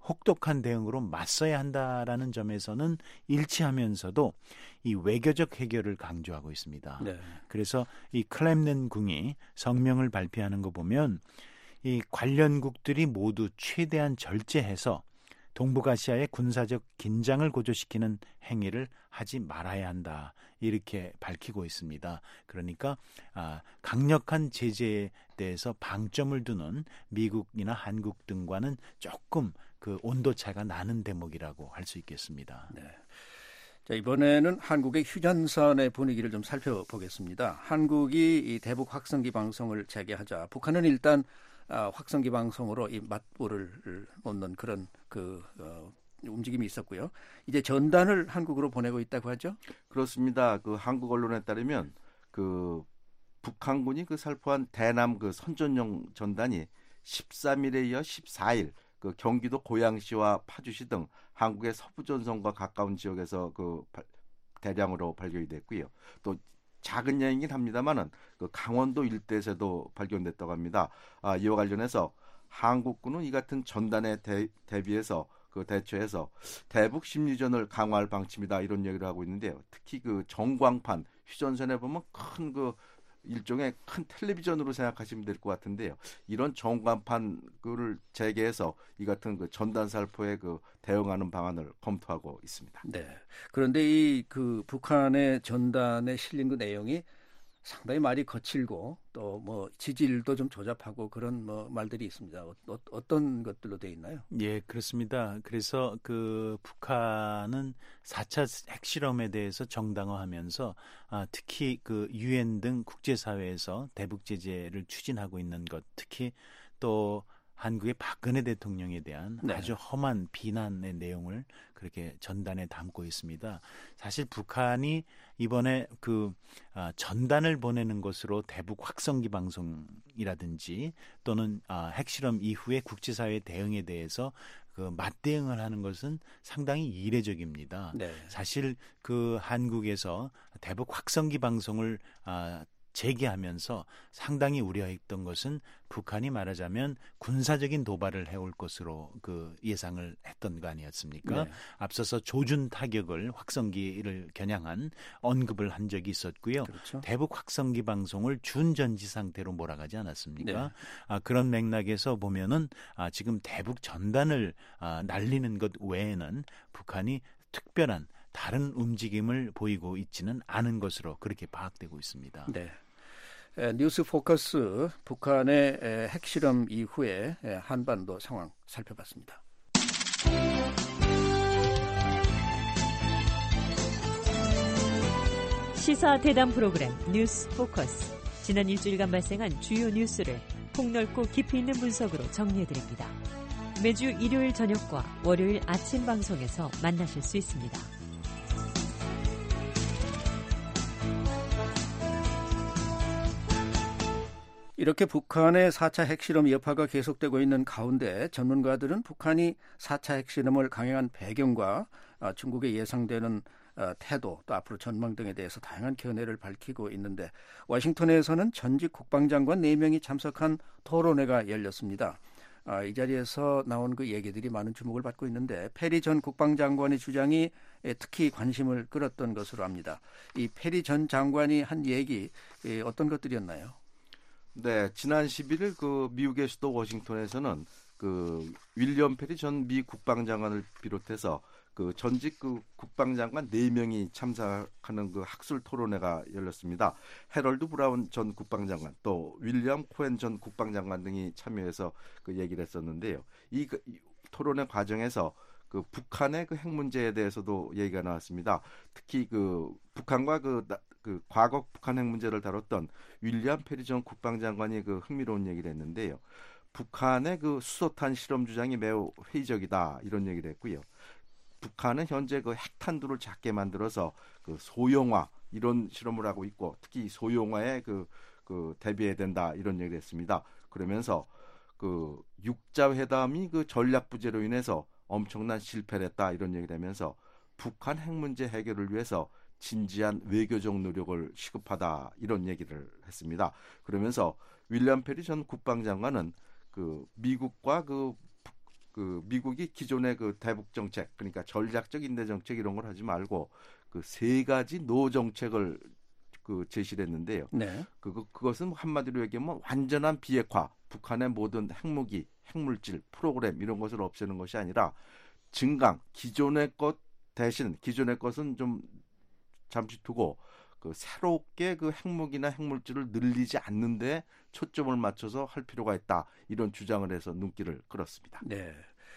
혹독한 대응으로 맞서야 한다라는 점에서는 일치하면서도 이 외교적 해결을 강조하고 있습니다. 네. 그래서 이 클렘렌궁이 성명을 발표하는 거 보면 이 관련국들이 모두 최대한 절제해서 동북아시아의 군사적 긴장을 고조시키는 행위를 하지 말아야 한다. 이렇게 밝히고 있습니다. 그러니까 아, 강력한 제재에 대해서 방점을 두는 미국이나 한국 등과는 조금 그 온도차가 나는 대목이라고 할 수 있겠습니다. 네. 자, 이번에는 한국의 휴전선의 분위기를 좀 살펴보겠습니다. 한국이 이 대북 확성기 방송을 재개하자 북한은 일단 아, 확성기 방송으로 이 맞불을 놓는 그런 그 어, 움직임이 있었고요. 이제 전단을 한국으로 보내고 있다고 하죠? 그렇습니다. 그 한국 언론에 따르면 그 북한군이 그 살포한 대남 그 선전용 전단이 십삼 일에 이어 십사 일 그 경기도 고양시와 파주시 등 한국의 서부 전선과 가까운 지역에서 그 대량으로 발견이 됐고요. 또 작은 양이긴 합니다만은 그 강원도 일대에서도 발견됐다고 합니다. 아, 이와 관련해서 한국군은 이 같은 전단에 대, 대비해서 그 대처해서 대북 심리전을 강화할 방침이다 이런 얘기를 하고 있는데요. 특히 그 전광판 휴전선에 보면 큰 그 일종의 큰 텔레비전으로 생각하시면 될 것 같은데요. 이런 전광판을 재개해서 이 같은 그 전단 살포에 그 대응하는 방안을 검토하고 있습니다. 네. 그런데 이 그 북한의 전단에 실린 그 내용이 상당히 말이 거칠고 또 뭐 지질도 좀 조잡하고 그런 뭐 말들이 있습니다. 어, 어, 어떤 것들로 돼 있나요? 예, 그렇습니다. 그래서 그 북한은 사 차 핵실험에 대해서 정당화하면서 아, 특히 그 유엔 등 국제사회에서 대북 제재를 추진하고 있는 것, 특히 또 한국의 박근혜 대통령에 대한 네. 아주 험한 비난의 내용을 그렇게 전단에 담고 있습니다. 사실 북한이 이번에 그 아, 전단을 보내는 것으로 대북 확성기 방송이라든지 또는 아, 핵실험 이후의 국제사회 대응에 대해서 그 맞대응을 하는 것은 상당히 이례적입니다. 네. 사실 그 한국에서 대북 확성기 방송을 아, 재개하면서 상당히 우려했던 것은 북한이 말하자면 군사적인 도발을 해올 것으로 그 예상을 했던 거 아니었습니까? 네. 앞서서 조준 타격을 확성기를 겨냥한 언급을 한 적이 있었고요. 그렇죠. 대북 확성기 방송을 준전지 상태로 몰아가지 않았습니까? 네. 아, 그런 맥락에서 보면은 아, 지금 대북 전단을 아, 날리는 것 외에는 북한이 특별한 다른 움직임을 보이고 있지는 않은 것으로 그렇게 파악되고 있습니다. 네. 뉴스 포커스 북한의 핵실험 이후에 한반도 상황 살펴봤습니다. 시사 대담 프로그램 뉴스 포커스. 지난 일주일간 발생한 주요 뉴스를 폭넓고 깊이 있는 분석으로 정리해드립니다. 매주 일요일 저녁과 월요일 아침 방송에서 만나실 수 있습니다. 이렇게 북한의 사 차 핵실험 여파가 계속되고 있는 가운데 전문가들은 북한이 사 차 핵실험을 강행한 배경과 중국의 예상되는 태도 또 앞으로 전망 등에 대해서 다양한 견해를 밝히고 있는데 워싱턴에서는 전직 국방장관 네 명이 참석한 토론회가 열렸습니다. 이 자리에서 나온 그 얘기들이 많은 주목을 받고 있는데 페리 전 국방장관의 주장이 특히 관심을 끌었던 것으로 압니다. 이 페리 전 장관이 한 얘기 어떤 것들이었나요? 네, 지난 십일 일 그 미국의 수도 워싱턴에서는 그 윌리엄 페리 전 미 국방장관을 비롯해서 그 전직 그 국방장관 네 명이 참석하는 그 학술 토론회가 열렸습니다. 해럴드 브라운 전 국방장관 또 윌리엄 코엔 전 국방장관 등이 참여해서 그 얘기를 했었는데요. 이, 그, 이 토론회 과정에서 그 북한의 그 핵 문제에 대해서도 얘기가 나왔습니다. 특히 그 북한과 그, 그 과거 북한 핵 문제를 다뤘던 윌리엄 페리 전 국방장관이 그 흥미로운 얘기를 했는데요. 북한의 그 수소탄 실험 주장이 매우 회의적이다 이런 얘기를 했고요. 북한은 현재 그 핵탄두를 작게 만들어서 그 소형화 이런 실험을 하고 있고 특히 소형화에 그, 그 대비해야 된다 이런 얘기를 했습니다. 그러면서 그 육자 회담이 그 전략 부재로 인해서 엄청난 실패를 했다 이런 얘기를 하면서 북한 핵 문제 해결을 위해서 진지한 외교적 노력을 시급하다 이런 얘기를 했습니다. 그러면서 윌리엄 페리 전 국방장관은 그 미국과 그 그 미국이 기존의 그 대북 정책, 그러니까 전략적 인내 정책 이런 걸 하지 말고 그 세 가지 노 정책을 그 제시를 했는데요. 네. 그 그것은 한마디로 얘기하면 완전한 비핵화, 북한의 모든 핵무기, 핵물질, 프로그램 이런 것을 없애는 것이 아니라 증강, 기존의 것 대신 기존의 것은 좀 잠시 두고 그 새롭게 그 핵무기나 핵물질을 늘리지 않는데 초점을 맞춰서 할 필요가 있다. 이런 주장을 해서 눈길을 끌었습니다. 네.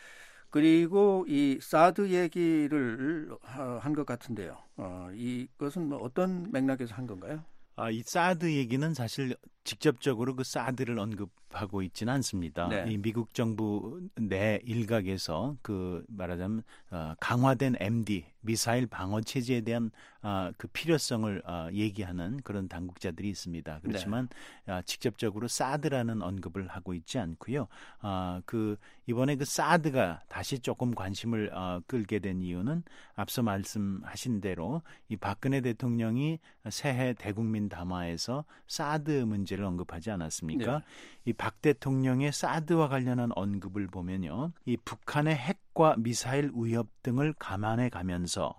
그리고 이 사드 얘기를 한 것 같은데요. 어, 이것은 뭐 어떤 맥락에서 한 건가요? 아, 이 사드 얘기는 사실 직접적으로 그 사드를 언급하고 있지는 않습니다. 네. 이 미국 정부 내 일각에서 그 말하자면 어, 강화된 엠디 미사일 방어 체제에 대한 어, 그 필요성을 어, 얘기하는 그런 당국자들이 있습니다. 그렇지만 네. 어, 직접적으로 사드라는 언급을 하고 있지 않고요. 어, 그 이번에 그 사드가 다시 조금 관심을 어, 끌게 된 이유는 앞서 말씀하신 대로 이 박근혜 대통령이 새해 대국민 담화에서 사드 문제를 언급하지 않았습니까? 네. 이 박 대통령의 사드와 관련한 언급을 보면요. 이 북한의 핵과 미사일 위협 등을 감안해 가면서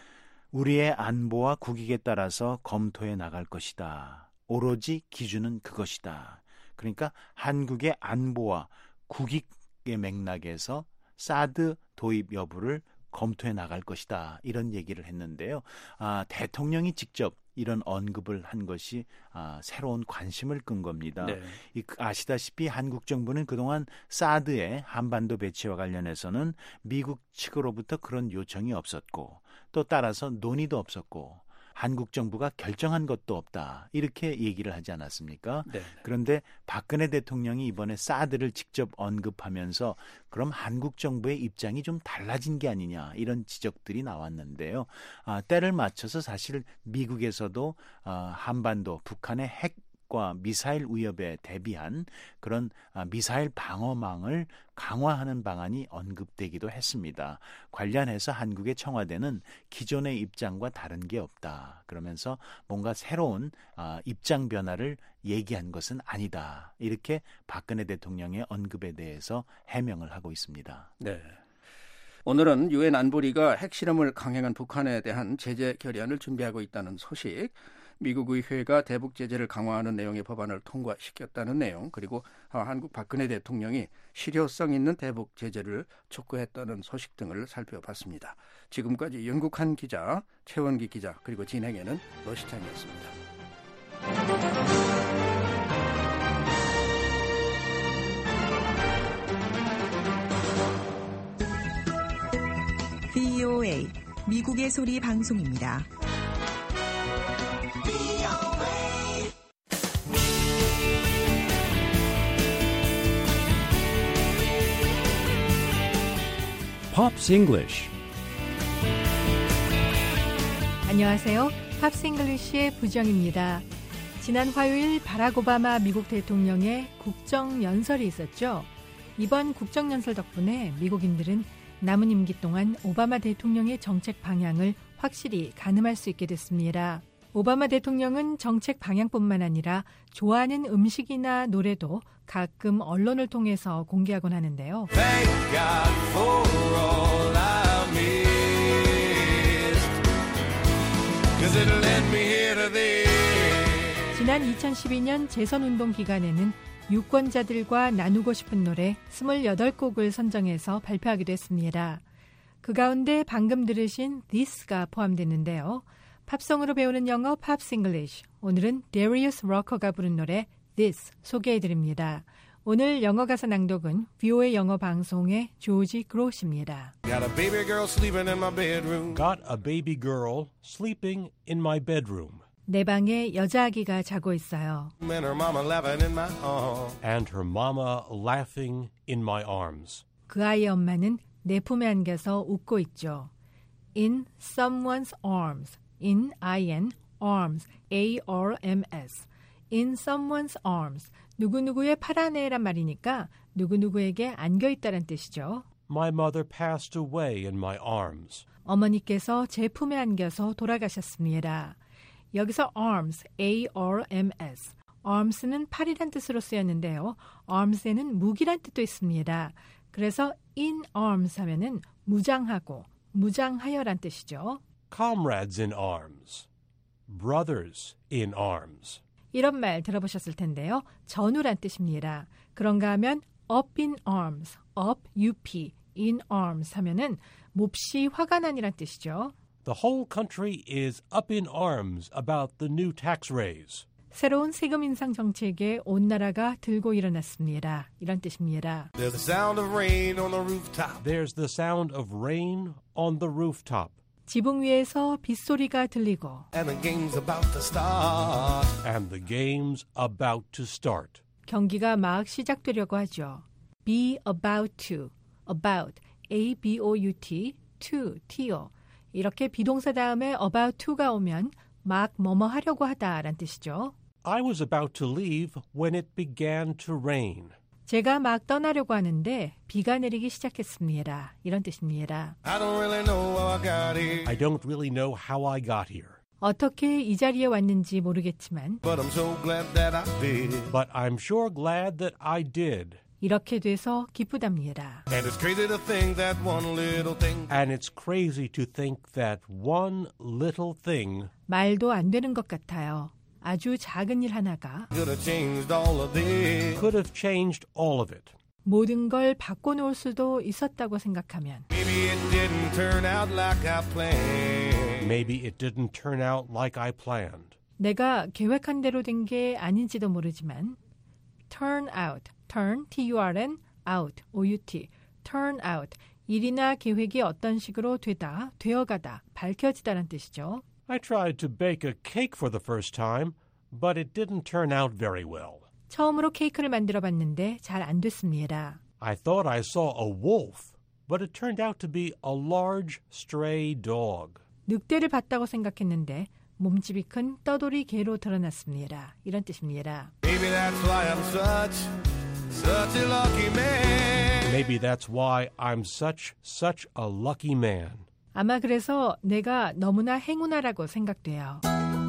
우리의 안보와 국익에 따라서 검토해 나갈 것이다. 오로지 기준은 그것이다. 그러니까 한국의 안보와 국익의 맥락에서 사드 도입 여부를 검토해 나갈 것이다. 이런 얘기를 했는데요. 아, 대통령이 직접 이런 언급을 한 것이 아, 새로운 관심을 끈 겁니다. 네. 이, 아시다시피 한국 정부는 그동안 사드의 한반도 배치와 관련해서는 미국 측으로부터 그런 요청이 없었고 또 따라서 논의도 없었고 한국 정부가 결정한 것도 없다. 이렇게 얘기를 하지 않았습니까? 네. 그런데 박근혜 대통령이 이번에 사드를 직접 언급하면서 그럼 한국 정부의 입장이 좀 달라진 게 아니냐 이런 지적들이 나왔는데요. 아, 때를 맞춰서 사실 미국에서도 아, 한반도 북한의 핵 과 미사일 위협에 대비한 그런 미사일 방어망을 강화하는 방안이 언급되기도 했습니다. 관련해서 한국의 청와대는 기존의 입장과 다른 게 없다. 그러면서 뭔가 새로운 입장 변화를 얘기한 것은 아니다. 이렇게 박근혜 대통령의 언급에 대해서 해명을 하고 있습니다. 네. 오늘은 유엔 안보리가 핵실험을 강행한 북한에 대한 제재 결의안을 준비하고 있다는 소식, 미국 의회가 대북 제재를 강화하는 내용의 법안을 통과시켰다는 내용, 그리고 한국 박근혜 대통령이 실효성 있는 대북 제재를 촉구했다는 소식 등을 살펴봤습니다. 지금까지 영국한 기자, 최원기 기자, 그리고 진행에는 노시창이었습니다. 브이오에이 미국의 소리 방송입니다. Pops English. 안녕하세요. 팝스 잉글리시의 부정입니다. 지난 화요일 바락 오바마 미국 대통령의 국정연설이 있었죠. 이번 국정연설 덕분에 미국인들은 남은 임기 동안 오바마 대통령의 정책 방향을 확실히 가늠할 수 있게 됐습니다. 오바마 대통령은 정책 방향뿐만 아니라 좋아하는 음식이나 노래도 가끔 언론을 통해서 공개하곤 하는데요. Thank God for all I missed, 'cause it led me here to this. 지난 이천십이 년 재선운동 기간에는 유권자들과 나누고 싶은 노래 스물여덟 곡을 선정해서 발표하기도 했습니다. 그 가운데 방금 들으신 This가 포함됐는데요. 팝송으로 배우는 영어 팝스 잉글리시. 오늘은 데리어스 러커가 부른 노래 This 소개해드립니다. 오늘 영어 가사 낭독은 브이오에이 영어 방송의 조지 그로시입니다. Got a baby girl sleeping in my bedroom. Got a baby girl sleeping in my bedroom. 내 방에 여자아기가 자고 있어요. And her mama laughing in my arms. And her mama laughing in my arms. 그 아이의 엄마는 내 품에 안겨서 웃고 있죠. In someone's arms. In, I-N, arms, A-R-M-S. In someone's arms. 누구누구의 팔 안에란 말이니까 누구누구에게 안겨있다는 뜻이죠. My mother passed away in my arms. 어머니께서 제 품에 안겨서 돌아가셨습니다. 여기서 arms, A-R-M-S. arms는 팔이란 뜻으로 쓰였는데요. arms에는 무기란 뜻도 있습니다. 그래서 in arms 하면은 무장하고 무장하여란 뜻이죠. Comrades in arms. Brothers in arms. 이런 말 들어보셨을 텐데요. 전우란 뜻입니다. 그런가 하면 up in arms, up, up, in arms 하면은 몹시 화가 난이란 뜻이죠. The whole country is up in arms about the new tax raise. 새로운 세금 인상 정책에 온 나라가 들고 일어났습니다. 이런 뜻입니다. There's the sound of rain on the rooftop. There's the sound of rain on the rooftop. 지붕 위에서 빗소리가 들리고 And the game's about to start. And the game's about to start. 경기가 막 시작되려고 하죠. Be about to, about, A B O U T, to, to. 이렇게 비동사 다음에 about to가 오면 막 뭐뭐 하려고 하다라는 뜻이죠. I was about to leave when it began to rain. 제가 막 떠나려고 하는데 비가 내리기 시작했습니다. 이런 뜻입니다. I don't really know how I got here. I don't really know how I got here. 어떻게 이 자리에 왔는지 모르겠지만 But I'm so glad that I did. But I'm sure glad that I did. 이렇게 돼서 기쁘답니다. And it's crazy to think that one little thing. And it's crazy to think that one little thing 말도 안 되는 것 같아요. 아주 작은 일 하나가 Could have changed all of this. could have changed all of it. 모든 걸 바꿔놓을 수도 있었다고 생각하면 Maybe it didn't turn out like I planned. Maybe it didn't turn out like I planned. 내가 계획한 대로 된 게 아닌지도 모르지만 turn out, turn, T-U-R-N, out, O-U-T, turn out, 일이나 계획이 어떤 식으로 되다, 되어가다, 밝혀지다라는 뜻이죠. I tried to bake a cake for the first time, but it didn't turn out very well. 처음으로 케이크를 만들어 봤는데 잘 안 됐습니다. I thought I saw a wolf, but it turned out to be a large stray dog. 늑대를 봤다고 생각했는데 몸집이 큰 떠돌이 개로 드러났습니다. 이런 뜻입니다. Maybe that's why I'm such, such a lucky man. Maybe that's why I'm such, such a lucky man. 아마 그래서 내가 너무나 행운아라고 생각돼요.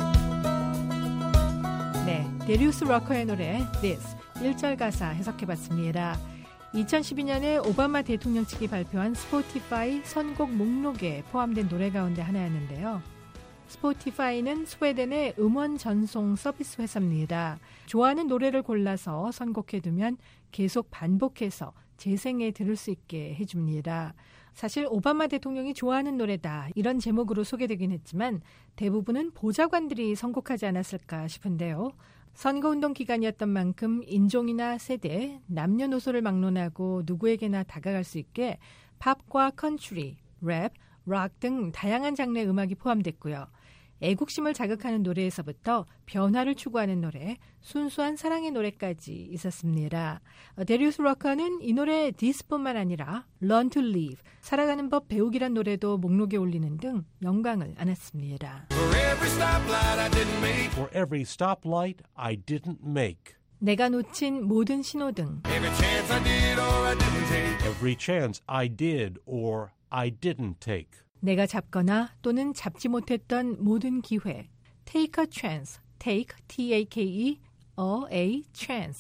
네, 데리우스 러커의 노래 This 일 절 가사 해석해봤습니다. 이천십이 년에 오바마 대통령 측이 발표한 스포티파이 선곡 목록에 포함된 노래 가운데 하나였는데요. 스포티파이는 스웨덴의 음원 전송 서비스 회사입니다. 좋아하는 노래를 골라서 선곡해두면 계속 반복해서 재생해 들을 수 있게 해줍니다. 사실 오바마 대통령이 좋아하는 노래다 이런 제목으로 소개되긴 했지만 대부분은 보좌관들이 선곡하지 않았을까 싶은데요. 선거운동 기간이었던 만큼 인종이나 세대, 남녀노소를 막론하고 누구에게나 다가갈 수 있게 팝과 컨트리, 랩, 락 등 다양한 장르의 음악이 포함됐고요. 애국심을 자극하는 노래에서부터 변화를 추구하는 노래, 순수한 사랑의 노래까지 있었습니다. 데리우스 러커는 이 노래 This뿐만 아니라 Learn to Live, 살아가는 법 배우기란 노래도 목록에 올리는 등 영광을 안았습니다. For every stoplight I didn't make. For every stoplight I didn't make. 내가 놓친 모든 신호등. Every chance I did or I didn't take. Every chance I did or I didn't take. 내가 잡거나 또는 잡지 못했던 모든 기회. Take a chance. Take, T-A-K-E, a, chance,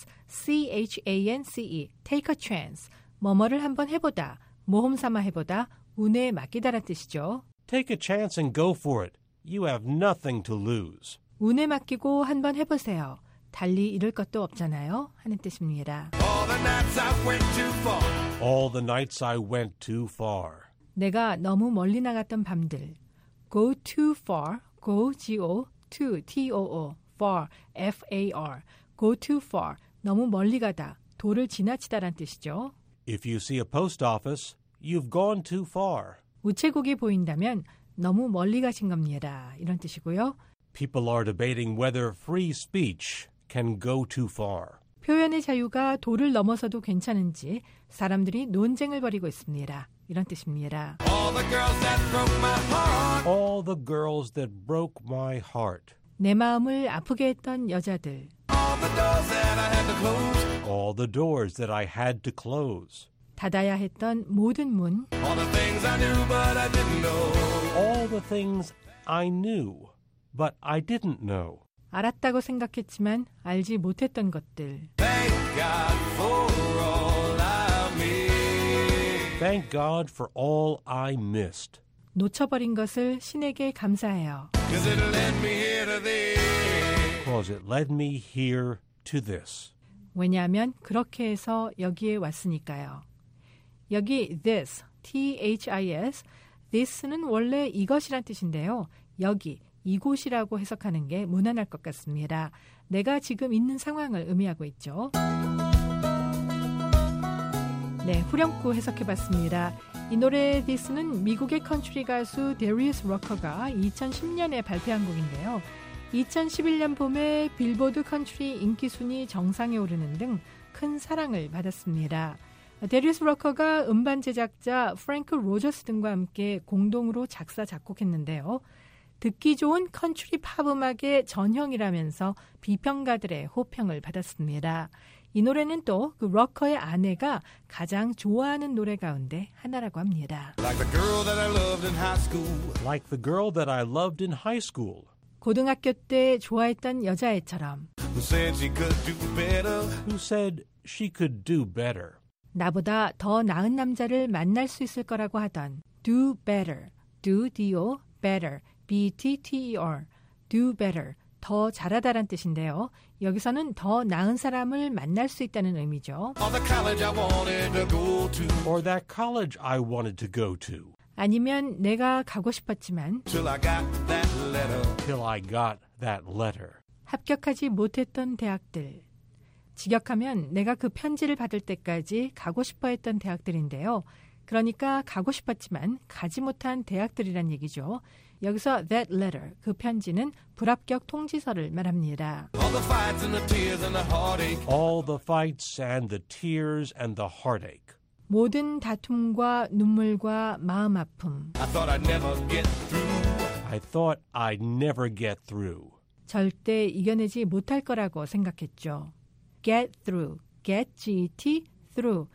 C-H-A-N-C-E. Take a chance. 뭐뭐를 한번 해보다, 모험 삼아 해보다, 운에 맡기다란 뜻이죠. Take a chance and go for it. You have nothing to lose. 운에 맡기고 한번 해보세요. 달리 잃을 것도 없잖아요. 하는 뜻입니다. All the nights I went too far. All the nights I went too far. 내가 너무 멀리 나갔던 밤들. Go too far, go, G-O, to, T-O-O, far, F-A-R. Go too far, 너무 멀리 가다, 도를 지나치다란 뜻이죠. If you see a post office, you've gone too far. 우체국이 보인다면 너무 멀리 가신 겁니다. 이런 뜻이고요. People are debating whether free speech can go too far. 표현의 자유가 도를 넘어서도 괜찮은지 사람들이 논쟁을 벌이고 있습니다. 이런 뜻입니다. All the girls that broke my heart. All the girls that broke my heart. 내 마음을 아프게 했던 여자들. All the doors that I had to close. All the doors that I had to close. 닫아야 했던 모든 문. All the things I knew but I didn't know. All the things I knew, but I didn't know. 알았다고 생각했지만 알지 못했던 것들. Thank God for all I missed. Thank God for all I missed. 놓쳐버린 것을 신에게 감사해요. Cause it led me here to this. Because it led me here to this. 왜냐하면 그렇게 해서 여기에 왔으니까요. 여기 this, T-H-I-S, this는 원래 이것이란 뜻인데요. 여기, 이곳이라고 해석하는 게 무난할 것 같습니다. 내가 지금 있는 상황을 의미하고 있죠. 네, 후렴구 해석해봤습니다. 이 노래 this는 미국의 컨트리 가수 데리우스 러커가 이천십 년에 발표한 곡인데요. 이천십일 년 봄에 빌보드 컨트리 인기 순위 정상에 오르는 등 큰 사랑을 받았습니다. 데리우스 러커가 음반 제작자 프랭크 로저스 등과 함께 공동으로 작사 작곡했는데요. 듣기 좋은 컨트리 팝 음악의 전형이라면서 비평가들의 호평을 받았습니다. 이 노래는 또 그 러커의 아내가 가장 좋아하는 노래 가운데 하나라고 합니다. Like the girl that I loved in high school. Like the girl that I loved in high school. 고등학교 때 좋아했던 여자애처럼. Who said she could do better. Who said she could do better. 나보다 더 나은 남자를 만날 수 있을 거라고 하던 do better, do, do, better, B-E-T-T-E-R, do better, 더 잘하다란 뜻인데요. 여기서는 더 나은 사람을 만날 수 있다는 의미죠. Or the college I wanted to go to. Or that college I wanted to go to. 아니면 내가 가고 싶었지만 Till I got that letter. Till I got that letter. 합격하지 못했던 대학들. 직역하면 내가 그 편지를 받을 때까지 가고 싶어 했던 대학들인데요. 그러니까 가고 싶었지만 가지 못한 대학들이란 얘기죠. 여기서 that letter, 그 편지는 불합격 통지서를 말합니다. All the fights and the tears and the heartache. All the fights and the tears and the heartache. 모든 다툼과 눈물과 마음 아픔. I thought I'd never get through. I thought I'd never get through. 절대 이겨내지 못할 거라고 생각했죠. Get through, get, G-E-T, through,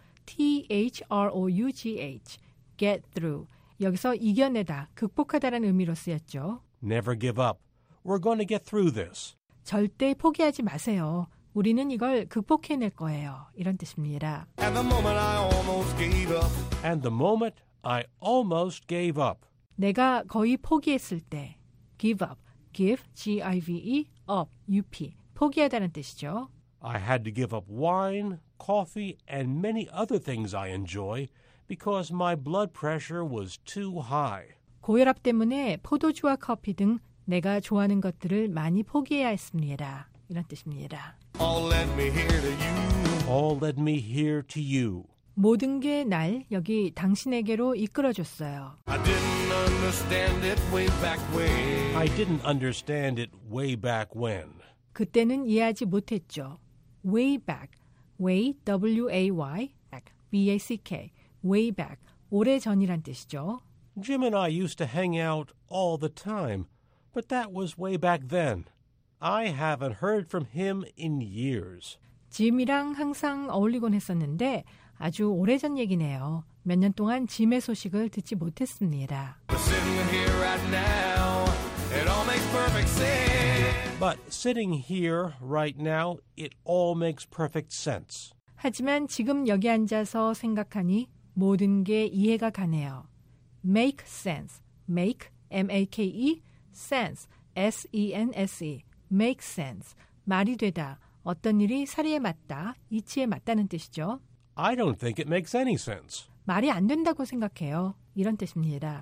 T-H-R-O-U-G-H, get through. 여기서 이겨내다, 극복하다라는 의미로 쓰였죠. Never give up. We're going to get through this. 절대 포기하지 마세요. 우리는 이걸 극복해낼 거예요. 이런 뜻입니다. And the moment I almost gave up. And the moment I almost gave up. 내가 거의 포기했을 때, give up, give, G-I-V-E, up, U-P, 포기하다는 뜻이죠. I had to give up wine, coffee, and many other things I enjoy because my blood pressure was too high. 고혈압 때문에 포도주와 커피 등 내가 좋아하는 것들을 많이 포기해야 했습니다. 이런 뜻입니다. All led me here to you. All led me here to you. 모든 게 날 여기 당신에게로 이끌어줬어요. I didn't understand it way back when. I didn't understand it way back when. 그때는 이해하지 못했죠. Way back, way, W-A-Y, back, B-A-C-K, way back, 오래전이란 뜻이죠. Jim and I used to hang out all the time, but that was way back then. I haven't heard from him in years. 짐이랑 항상 어울리곤 했었는데 아주 오래전 얘기네요. 몇 년 동안 짐의 소식을 듣지 못했습니다. But sitting here right now, it all makes perfect sense. But sitting here right now, it all makes perfect sense. 하지만 지금 여기 앉아서 생각하니 모든 게 이해가 가네요. Make sense, make, M-A-K-E, sense, S-E-N-S-E, make sense, 말이 되다, 어떤 일이 사리에 맞다, 이치에 맞다는 뜻이죠. I don't think it makes any sense. 말이 안 된다고 생각해요. 이런 뜻입니다.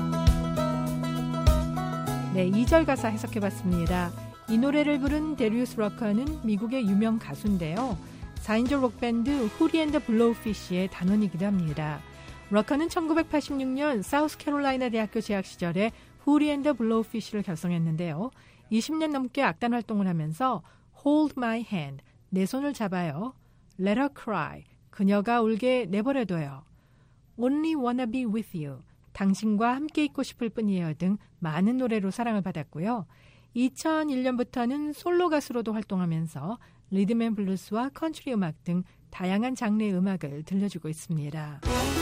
네, 이 절 가사 해석해봤습니다. 이 노래를 부른 데리우스 러커는 미국의 유명 가수인데요. 사 인조 록밴드 후리 앤 더 블로우피쉬의 단원이기도 합니다. 러커는 천구백팔십육 년 사우스캐롤라이나 대학교 재학 시절에 후리 앤 더 블로우피쉬를 결성했는데요. 이십 년 넘게 악단 활동을 하면서 Hold My Hand, 내 손을 잡아요. Let Her Cry, 그녀가 울게 내버려둬요. Only Wanna Be With You, 당신과 함께 있고 싶을 뿐이에요 등 많은 노래로 사랑을 받았고요. 이천일 년부터는 솔로 가수로도 활동하면서 리듬앤블루스와 컨트리 음악 등 다양한 장르의 음악을 들려주고 있습니다.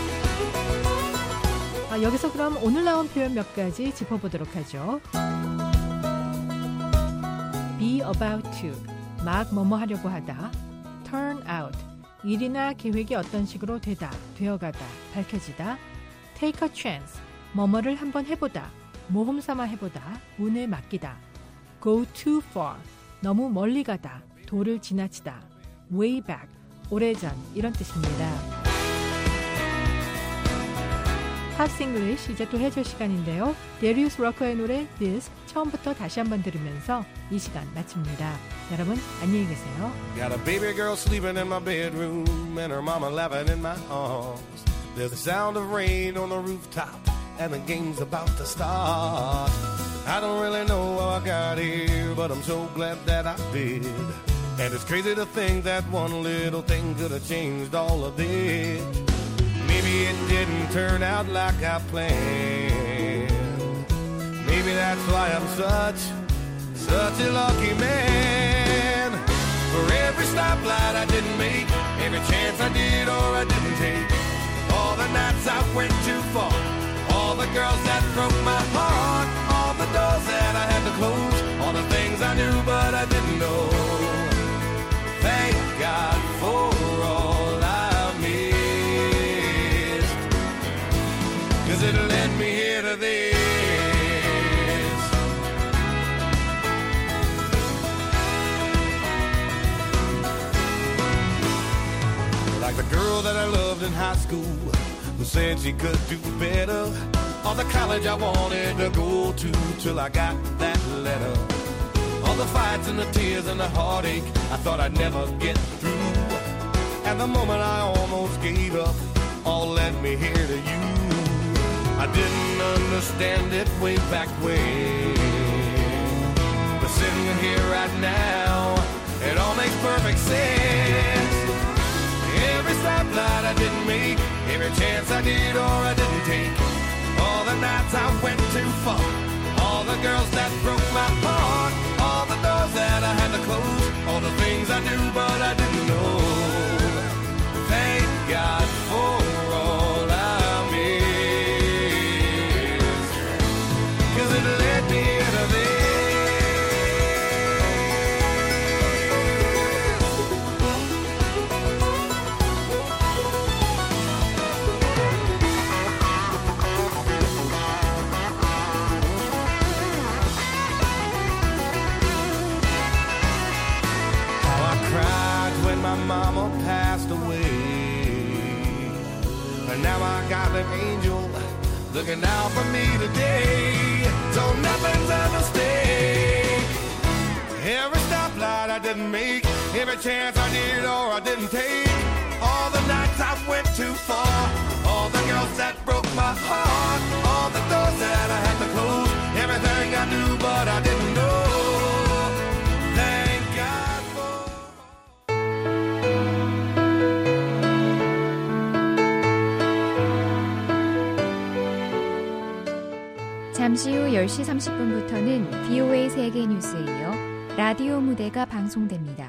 아, 여기서 그럼 오늘 나온 표현 몇 가지 짚어보도록 하죠. Be about to, 막 뭐뭐 하려고 하다. Turn out, 일이나 계획이 어떤 식으로 되다, 되어가다, 밝혀지다. take a chance, 뭐뭐를 한번 해보다, 모험 삼아 해보다, 운에 맡기다. go too far, 너무 멀리 가다, 도를 지나치다. way back, 오래전 이런 뜻입니다. 팝스 잉글리쉬 이제 또 해줄 시간인데요. 데리우스 러커의 노래 This 처음부터 다시 한번 들으면서 이 시간 마칩니다. 여러분 안녕히 계세요. Got a baby girl sleeping in my bedroom and her mama laughing in my arms. There's the sound of rain on the rooftop and the game's about to start. I don't really know how I got here, but I'm so glad that I did. And it's crazy to think that one little thing could have changed all of this. Maybe it didn't turn out like I planned. Maybe that's why I'm such, such a lucky man. For every stoplight I didn't make, every chance I did or I didn't take, all the nights I went too far, all the girls that broke my heart, all the doors that I had to close, all the things I knew but I didn't know. Thank God for all I missed, 'cause it led me here to this. Like the girl that I loved in high school, who said she could do better, or the college I wanted to go to till I got that letter. All the fights and the tears and the heartache I thought I'd never get through, and the moment I almost gave up all led me here to you. I didn't understand it way back when, but sitting here right now, it all makes perfect sense. Every stoplight I didn't make, every chance I did or I didn't take, all the nights I went too far, all the girls that broke my heart, all the doors that I had to close, all the things I knew but I didn't know. Thank God for all I missed, 'cause it led me to this. My mama passed away, and now I got an angel looking out for me today. So nothing's a mistake. Every stoplight I didn't make, every chance I did or I didn't take, all the nights I went too far, all the girls that broke my heart, all the doors that I had to close, everything I knew but I didn't know. 잠시 후 열 시 삼십 분부터는 비오에이 세계 뉴스에 이어 라디오 무대가 방송됩니다.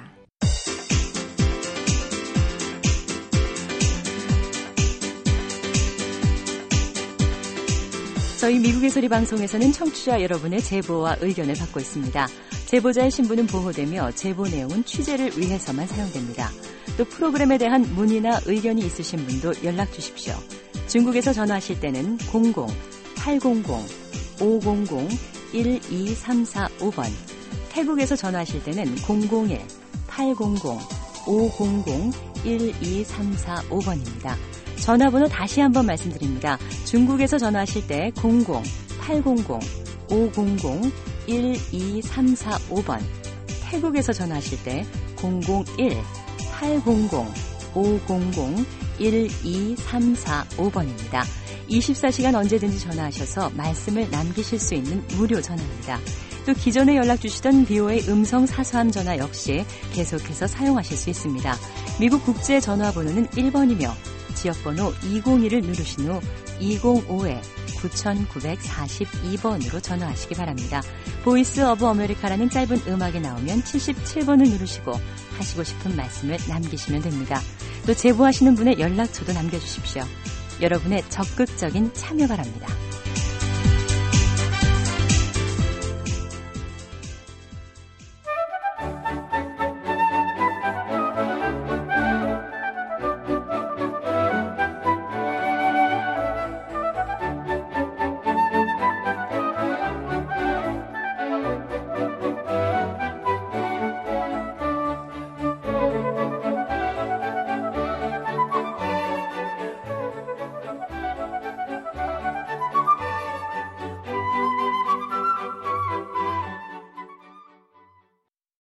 저희 미국의 소리 방송에서는 청취자 여러분의 제보와 의견을 받고 있습니다. 제보자의 신분은 보호되며 제보 내용은 취재를 위해서만 사용됩니다. 또 프로그램에 대한 문의나 의견이 있으신 분도 연락 주십시오. 중국에서 전화하실 때는 공공 팔공공 오공공 일이삼사오 번, 태국에서 전화하실 때는 공공일 팔공공 오공공 일이삼사오 번입니다. 전화번호 다시 한번 말씀드립니다. 중국에서 전화하실 때 공공 팔공공 오공공 일이삼사오 번, 태국에서 전화하실 때 공공일 팔공공 오공공 일이삼사오 번입니다. 이십사 시간 언제든지 전화하셔서 말씀을 남기실 수 있는 무료 전화입니다. 또 기존에 연락 주시던 비오에이 음성 사서함 전화 역시 계속해서 사용하실 수 있습니다. 미국 국제 전화번호는 일 번이며 지역번호 이공일을 누르신 후 이공오 구구사이 번으로 전화하시기 바랍니다. 보이스 오브 아메리카라는 짧은 음악이 나오면 칠십칠 번을 누르시고 하시고 싶은 말씀을 남기시면 됩니다. 또 제보하시는 분의 연락처도 남겨주십시오. 여러분의 적극적인 참여 바랍니다.